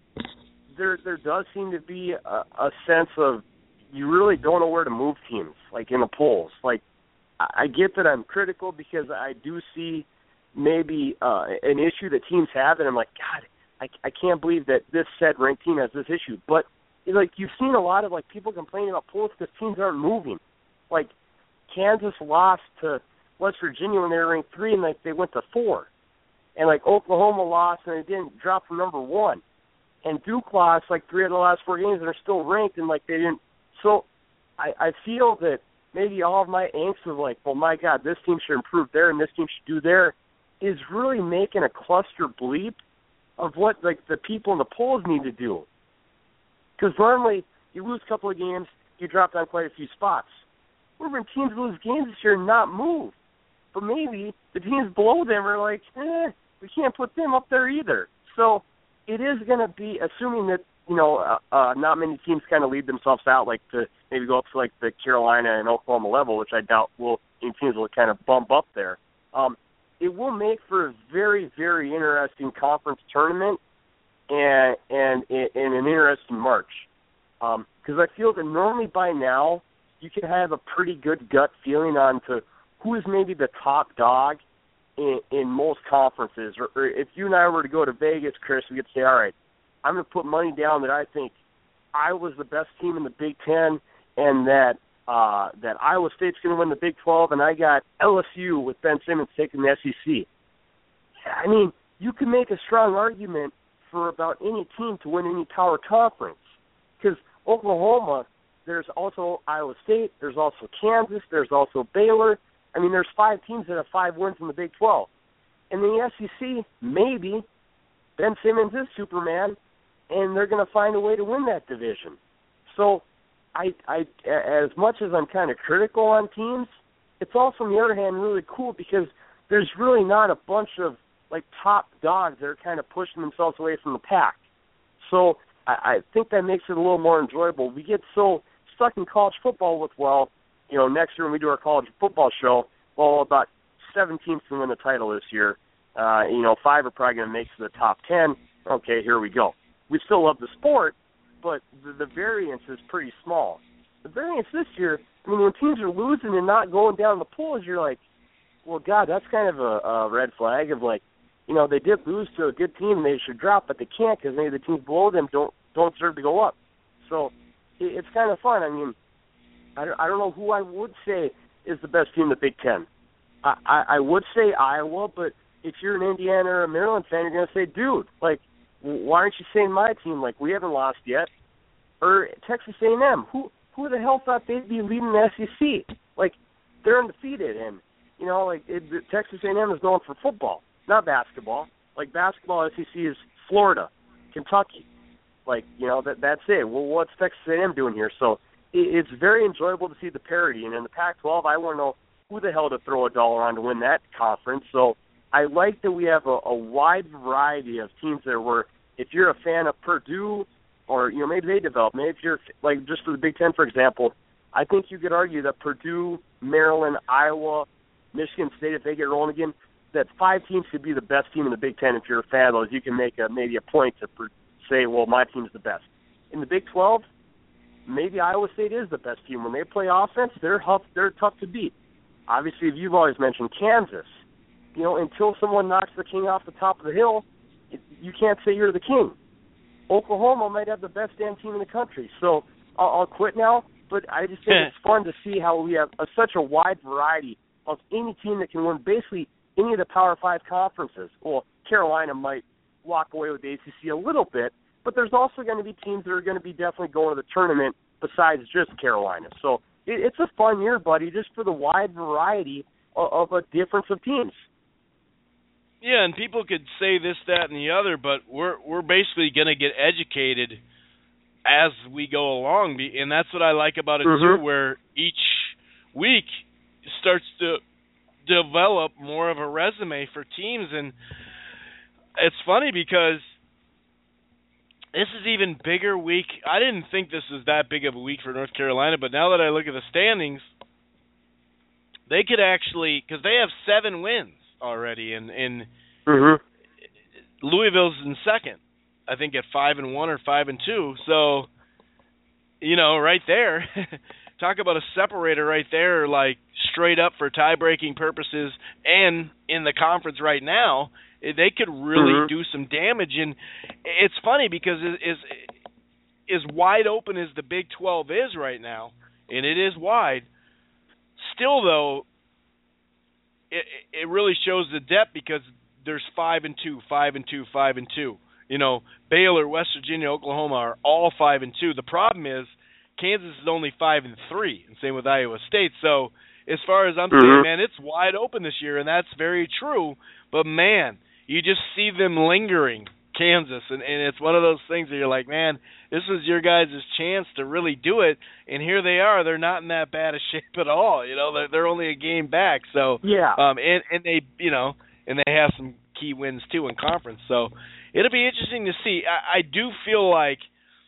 there there does seem to be a, a sense of you really don't know where to move teams, like in the polls. Like I, I get that I'm critical because I do see maybe uh, an issue that teams have, and I'm like, God. I, I can't believe that this said ranked team has this issue. But, like, you've seen a lot of, like, people complaining about polls because teams aren't moving. Like, Kansas lost to West Virginia when they were ranked three, and, like, they went to four. And, like, Oklahoma lost, and they didn't drop from number one. And Duke lost, like, three of the last four games, and they're still ranked, and, like, they didn't. So I, I feel that maybe all of my angst of, like, well, my God, this team should improve there and this team should do there is really making a cluster bleep of what, like, the people in the polls need to do. Because normally, you lose a couple of games, you drop down quite a few spots. We've been teams lose games this year and not move. But maybe the teams below them are like, eh, we can't put them up there either. So it is going to be, assuming that, you know, uh, uh, not many teams kind of lead themselves out, like to maybe go up to, like, the Carolina and Oklahoma level, which I doubt will, any teams will kind of bump up there. Um, it will make for a very, very interesting conference tournament and and, and an interesting March. Because um, I feel that normally by now you can have a pretty good gut feeling on to who is maybe the top dog in, in most conferences. Or, or if you and I were to go to Vegas, Chris, we could say, all right, I'm going to put money down that I think Iowa's the best team in the Big Ten and that Uh, that Iowa State's going to win the Big twelve, and I got L S U with Ben Simmons taking the S E C. I mean, you can make a strong argument for about any team to win any power conference. Because Oklahoma, there's also Iowa State, there's also Kansas, there's also Baylor. I mean, there's five teams that have five wins in the Big twelve. And the S E C, maybe, Ben Simmons is Superman, and they're going to find a way to win that division. So, I, I, as much as I'm kind of critical on teams, it's also, on the other hand, really cool because there's really not a bunch of, like, top dogs that are kind of pushing themselves away from the pack. So I, I think that makes it a little more enjoyable. We get so stuck in college football with, well, you know, next year when we do our college football show, well, about seven teams can win the title this year. Uh, you know, five are probably going to make it to the top ten. Okay, here we go. We still love the sport, but the, the variance is pretty small. The variance this year, I mean, when teams are losing and not going down the polls, you're like, well, God, that's kind of a, a red flag of like, you know, they did lose to a good team and they should drop, but they can't because maybe the teams below them don't don't deserve to go up. So it, it's kind of fun. I mean, I don't, I don't know who I would say is the best team in the Big Ten. I, I, I would say Iowa, but if you're an Indiana or a Maryland fan, you're going to say, dude, like, why aren't you saying my team? Like, we haven't lost yet. Or Texas A and M, who who the hell thought they'd be leading the S E C? Like, they're undefeated, and, you know, like, it, Texas A and M is known for football, not basketball. Like, basketball, S E C is Florida, Kentucky. Like, you know, that that's it. Well, what's Texas A and M doing here? So it, it's very enjoyable to see the parity. And in the Pac twelve, I want to know who the hell to throw a dollar on to win that conference. So I like that we have a, a wide variety of teams there where if you're a fan of Purdue or, you know, maybe they develop. Maybe if you're, like, just for the Big Ten, for example, I think you could argue that Purdue, Maryland, Iowa, Michigan State, if they get rolling again, that five teams could be the best team in the Big Ten. If you're a fan of those, you can make a, maybe a point to say, well, my team's the best. In the Big twelve, maybe Iowa State is the best team. When they play offense, they're tough, they're tough to beat. Obviously, you've always mentioned Kansas. You know, until someone knocks the king off the top of the hill, it, you can't say you're the king. Oklahoma might have the best damn team in the country. So I'll, I'll quit now, but I just think it's fun to see how we have a, such a wide variety of any team that can win basically any of the Power Five conferences. Well, Carolina might walk away with the A C C a little bit, but there's also going to be teams that are going to be definitely going to the tournament besides just Carolina. So it, it's a fun year, buddy, just for the wide variety of, of a difference of teams. Yeah, and people could say this, that, and the other, but we're we're basically going to get educated as we go along, and that's what I like about it mm-hmm. too, where each week starts to develop more of a resume for teams. And it's funny because this is even bigger week. I didn't think this was that big of a week for North Carolina, but now that I look at the standings, they could actually, because they have seven wins already, and in, in mm-hmm. Louisville's in second, I think at five and one or five and two. So, you know, right there, talk about a separator right there, like straight up for tie-breaking purposes, and in the conference right now, they could really mm-hmm. do some damage. And it's funny because as as wide open as the Big twelve is right now, and it is wide, still though, it it really shows the depth because there's five and two, five and two, five and two. You know, Baylor, West Virginia, Oklahoma are all five and two. The problem is Kansas is only five and three, and same with Iowa State. So as far as I'm mm-hmm. saying, man, it's wide open this year, and that's very true. But man, you just see them lingering, Kansas, and, and it's one of those things that you're like, man, this was your guys' chance to really do it, and here they are. They're not in that bad a shape at all. You know, they're, they're only a game back. So yeah, um, and and they, you know, and they have some key wins too in conference. So it'll be interesting to see. I, I do feel like,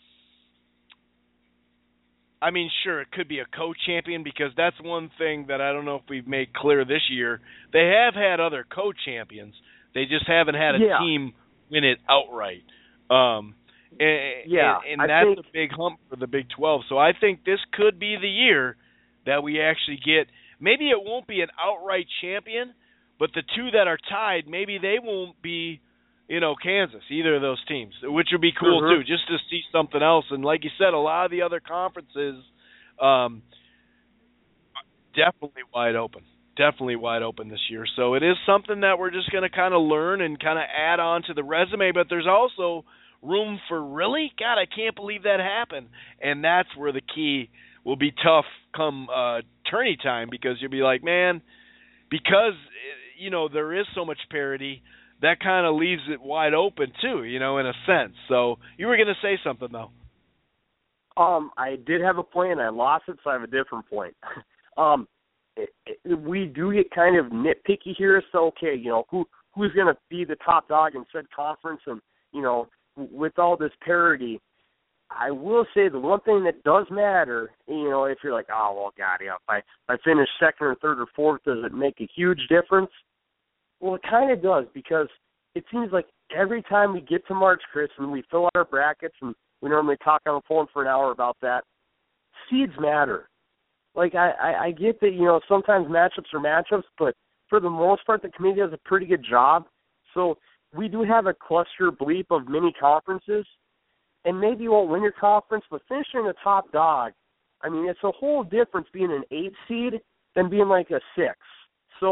I mean, sure, it could be a co-champion because that's one thing that I don't know if we've made clear this year. They have had other co-champions. They just haven't had a yeah. team win it outright. Um, and, yeah, and, and I that's think, a big hump for the Big twelve. So I think this could be the year that we actually get, maybe it won't be an outright champion, but the two that are tied, maybe they won't be, you know, Kansas, either of those teams, which would be cool mm-hmm. too, just to see something else. And like you said, a lot of the other conferences um, definitely wide open. Definitely wide open this year. So it is something that we're just going to kind of learn and kind of add on to the resume, but there's also room for really? God, I can't believe that happened. And that's where the key will be tough come uh, tourney time because you'll be like, man, because, you know, there is so much parity, that kind of leaves it wide open too, you know, in a sense. So you were going to say something, though. Um, I did have a point, and I lost it, so I have a different point. um, it, it, we do get kind of nitpicky here. So, okay, you know, who who's going to be the top dog in said conference? And, you know, with all this parity, I will say the one thing that does matter, you know, if you're like, oh, well, God, yeah, if I, if I finish second or third or fourth, does it make a huge difference? Well, it kind of does because it seems like every time we get to March, Chris, and we fill out our brackets, and we normally talk on the phone for an hour about that, seeds matter. Like, I, I, I get that, you know, sometimes matchups are matchups, but for the most part, the committee does a pretty good job. So we do have a cluster bleep of mini conferences, and maybe you won't win your conference, but finishing the top dog, I mean, it's a whole difference being an eight seed than being like a six. So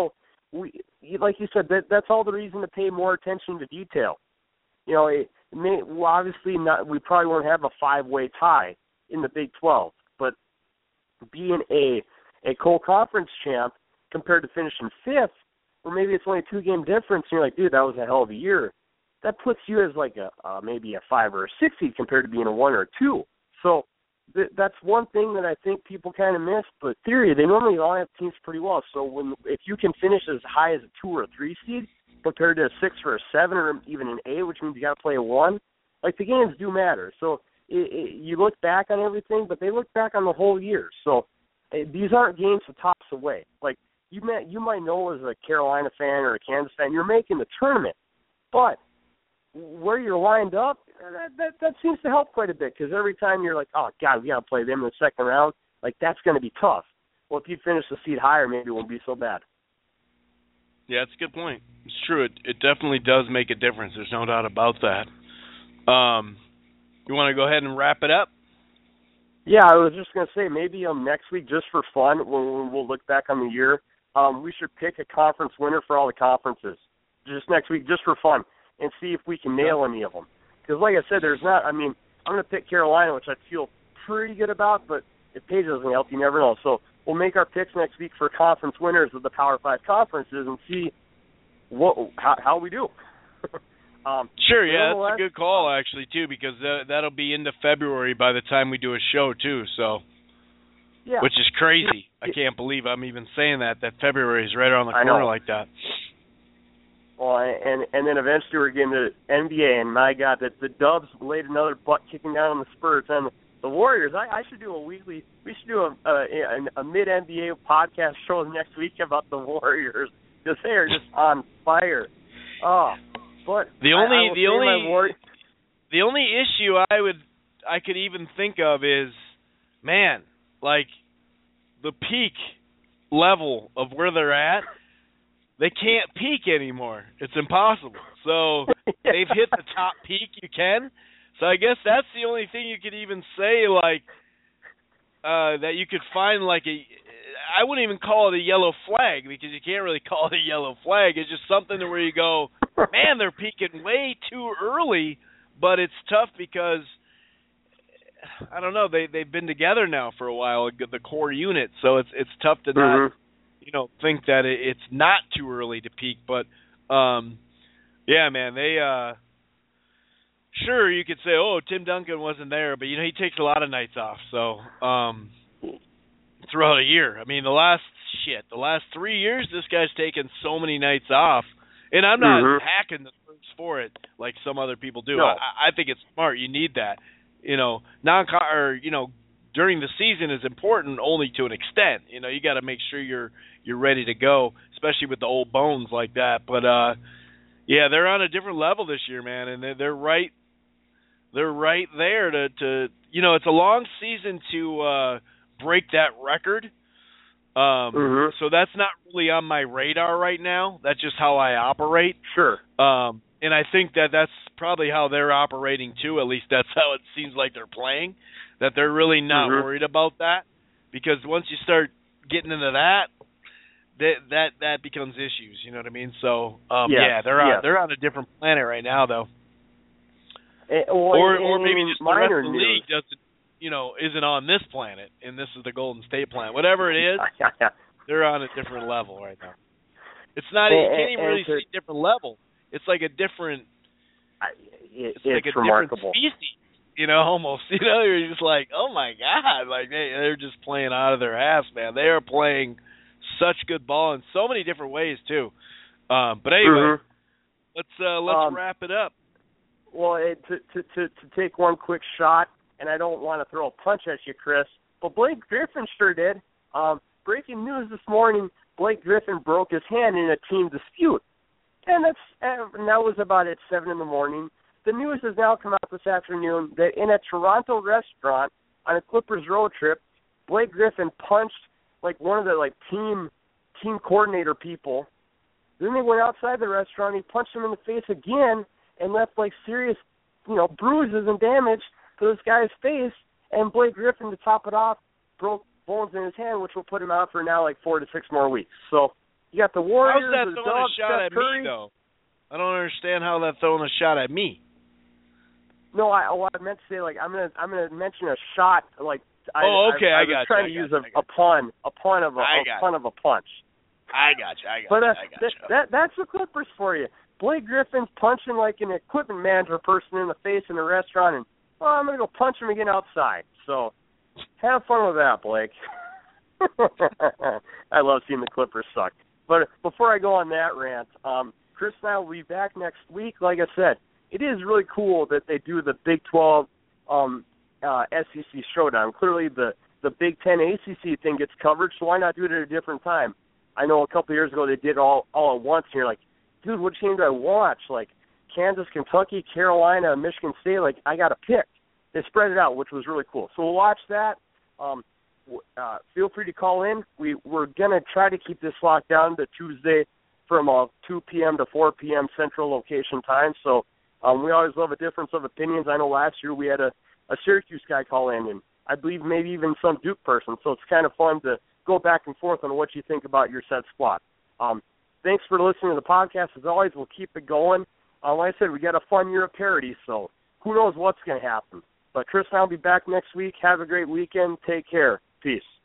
we, like you said, that that's all the reason to pay more attention to detail. You know, it may, well, obviously not. We probably won't have a five-way tie in the Big twelve, but being a a co-conference champ compared to finishing fifth, or maybe it's only a two-game difference, and you're like, dude, that was a hell of a year. That puts you as like a uh, maybe a five or a six seed compared to being a one or a two. So th- that's one thing that I think people kind of miss. But theory, they normally line up teams pretty well. So when if you can finish as high as a two or a three seed compared to a six or a seven or even an eight, which means you got to play a one, like the games do matter. So it, it, you look back on everything, but they look back on the whole year. So it, these aren't games to toss away. Like you might you might know as a Carolina fan or a Kansas fan, you're making the tournament, but where you're lined up, that, that that seems to help quite a bit, because every time you're like, oh, God, we got to play them in the second round, like that's going to be tough. Well, if you finish the seed higher, maybe it won't be so bad. Yeah, that's a good point. It's true. It, it definitely does make a difference. There's no doubt about that. Um, you want to go ahead and wrap it up? Yeah, I was just going to say, maybe um, next week, just for fun, when, when we'll look back on the year, um, we should pick a conference winner for all the conferences. Just next week, just for fun. And see if we can nail any of them. Because like I said, there's not, I mean, I'm going to pick Carolina, which I feel pretty good about, but if Paige doesn't help, you never know. So we'll make our picks next week for conference winners of the Power Five conferences and see what how, how we do. um, sure, yeah, that's a good call, actually, too, because that, that'll be into February by the time we do a show, too, so. Yeah. Which is crazy. I can't believe I'm even saying that, that February is right around the corner like that. Well, and and then eventually we're getting to N B A, and my God, that the Dubs laid another butt kicking down on the Spurs, and the Warriors. I, I should do a weekly. We should do a a, a mid N B A podcast show next week about the Warriors, because they are just on fire. Oh, but the only I, I the only War- the only issue I would I could even think of is, man, like the peak level of where they're at. They can't peak anymore. It's impossible. So they've hit the top peak you can. So I guess that's the only thing you could even say, like, uh, that you could find, like, a – I wouldn't even call it a yellow flag, because you can't really call it a yellow flag. It's just something to where you go, man, they're peaking way too early, but it's tough because, I don't know, they, they've been together now for a while, the core unit, so it's it's tough to not mm-hmm. – you know, think that it's not too early to peak, but um, yeah, man, they uh, sure you could say, oh, Tim Duncan wasn't there, but you know he takes a lot of nights off, so um, throughout a year. I mean, the last shit, the last three years, this guy's taken so many nights off, and I'm not mm-hmm. hacking the Spurs for it like some other people do. No. I, I think it's smart. You need that, you know, non or you know. During the season is important only to an extent. You know, you got to make sure you're you're ready to go, especially with the old bones like that. But uh, yeah, they're on a different level this year, man, and they're, they're right they're right there to, to you know, it's a long season to uh, break that record. Um, mm-hmm. So that's not really on my radar right now. That's just how I operate. Sure. Um, and I think that that's probably how they're operating too. At least that's how it seems like they're playing. That they're really not mm-hmm. worried about that, because once you start getting into that, that that that becomes issues. You know what I mean? So um, yes. yeah, they're on yes. they're on a different planet right now, though. And, well, or and, or maybe just the rest of the news. league doesn't, you know, isn't on this planet, and this is the Golden State planet. Whatever it is, they're on a different level right now. It's not and, you can't even and really to, see a different level. It's like a different. It, it's, it's like a remarkable. different species. You know, almost. You know, you're just like, oh my God, like they they're just playing out of their ass, man. They are playing such good ball in so many different ways too. Um, but anyway, mm-hmm. let's uh, let's um, wrap it up. Well, it, to, to to to take one quick shot, and I don't want to throw a punch at you, Chris, but Blake Griffin sure did. Um, breaking news this morning: Blake Griffin broke his hand in a team dispute, and that's and that was about at seven in the morning. The news has now come out this afternoon that in a Toronto restaurant on a Clippers road trip, Blake Griffin punched like one of the like team team coordinator people. Then they went outside the restaurant. He punched him in the face again and left like serious, you know, bruises and damage to this guy's face. And Blake Griffin, to top it off, broke bones in his hand, which will put him out for now like four to six more weeks. So You got the Warriors. How's that the throwing Dubs, a shot Steph at Curry. me, though? I don't understand how that's throwing a shot at me. No, I, oh, I meant to say, like, I'm gonna, I'm gonna mention a shot, like. I, oh, okay, I, I, I, I was got trying you, to I use got a, a pun, a pun of a, I a pun you. of a punch. I got you. I got but, uh, you. I got that, you. that, that's the Clippers for you. Blake Griffin's punching like an equipment manager person in the face in a restaurant, and oh, I'm gonna go punch him again outside. So, have fun with that, Blake. I love seeing the Clippers suck. But before I go on that rant, um, Chris and I will be back next week. Like I said, it is really cool that they do the Big twelve um, uh, S E C showdown. Clearly, the the Big Ten A C C thing gets covered, so why not do it at a different time? I know a couple of years ago they did it all all at once, and you're like, dude, what team do I watch? Like Kansas, Kentucky, Carolina, Michigan State. Like I got to pick. They spread it out, which was really cool. So we'll watch that. Um, uh, feel free to call in. We we're gonna try to keep this locked down to Tuesday from uh, two p.m. to four p.m. Central Location time. So um, we always love a difference of opinions. I know last year we had a, a Syracuse guy call in, and I believe maybe even some Duke person. So it's kind of fun to go back and forth on what you think about your set squad. Um, thanks for listening to the podcast. As always, we'll keep it going. Uh, like I said, we got a fun year of parody, so who knows what's going to happen. But Chris and I will be back next week. Have a great weekend. Take care. Peace.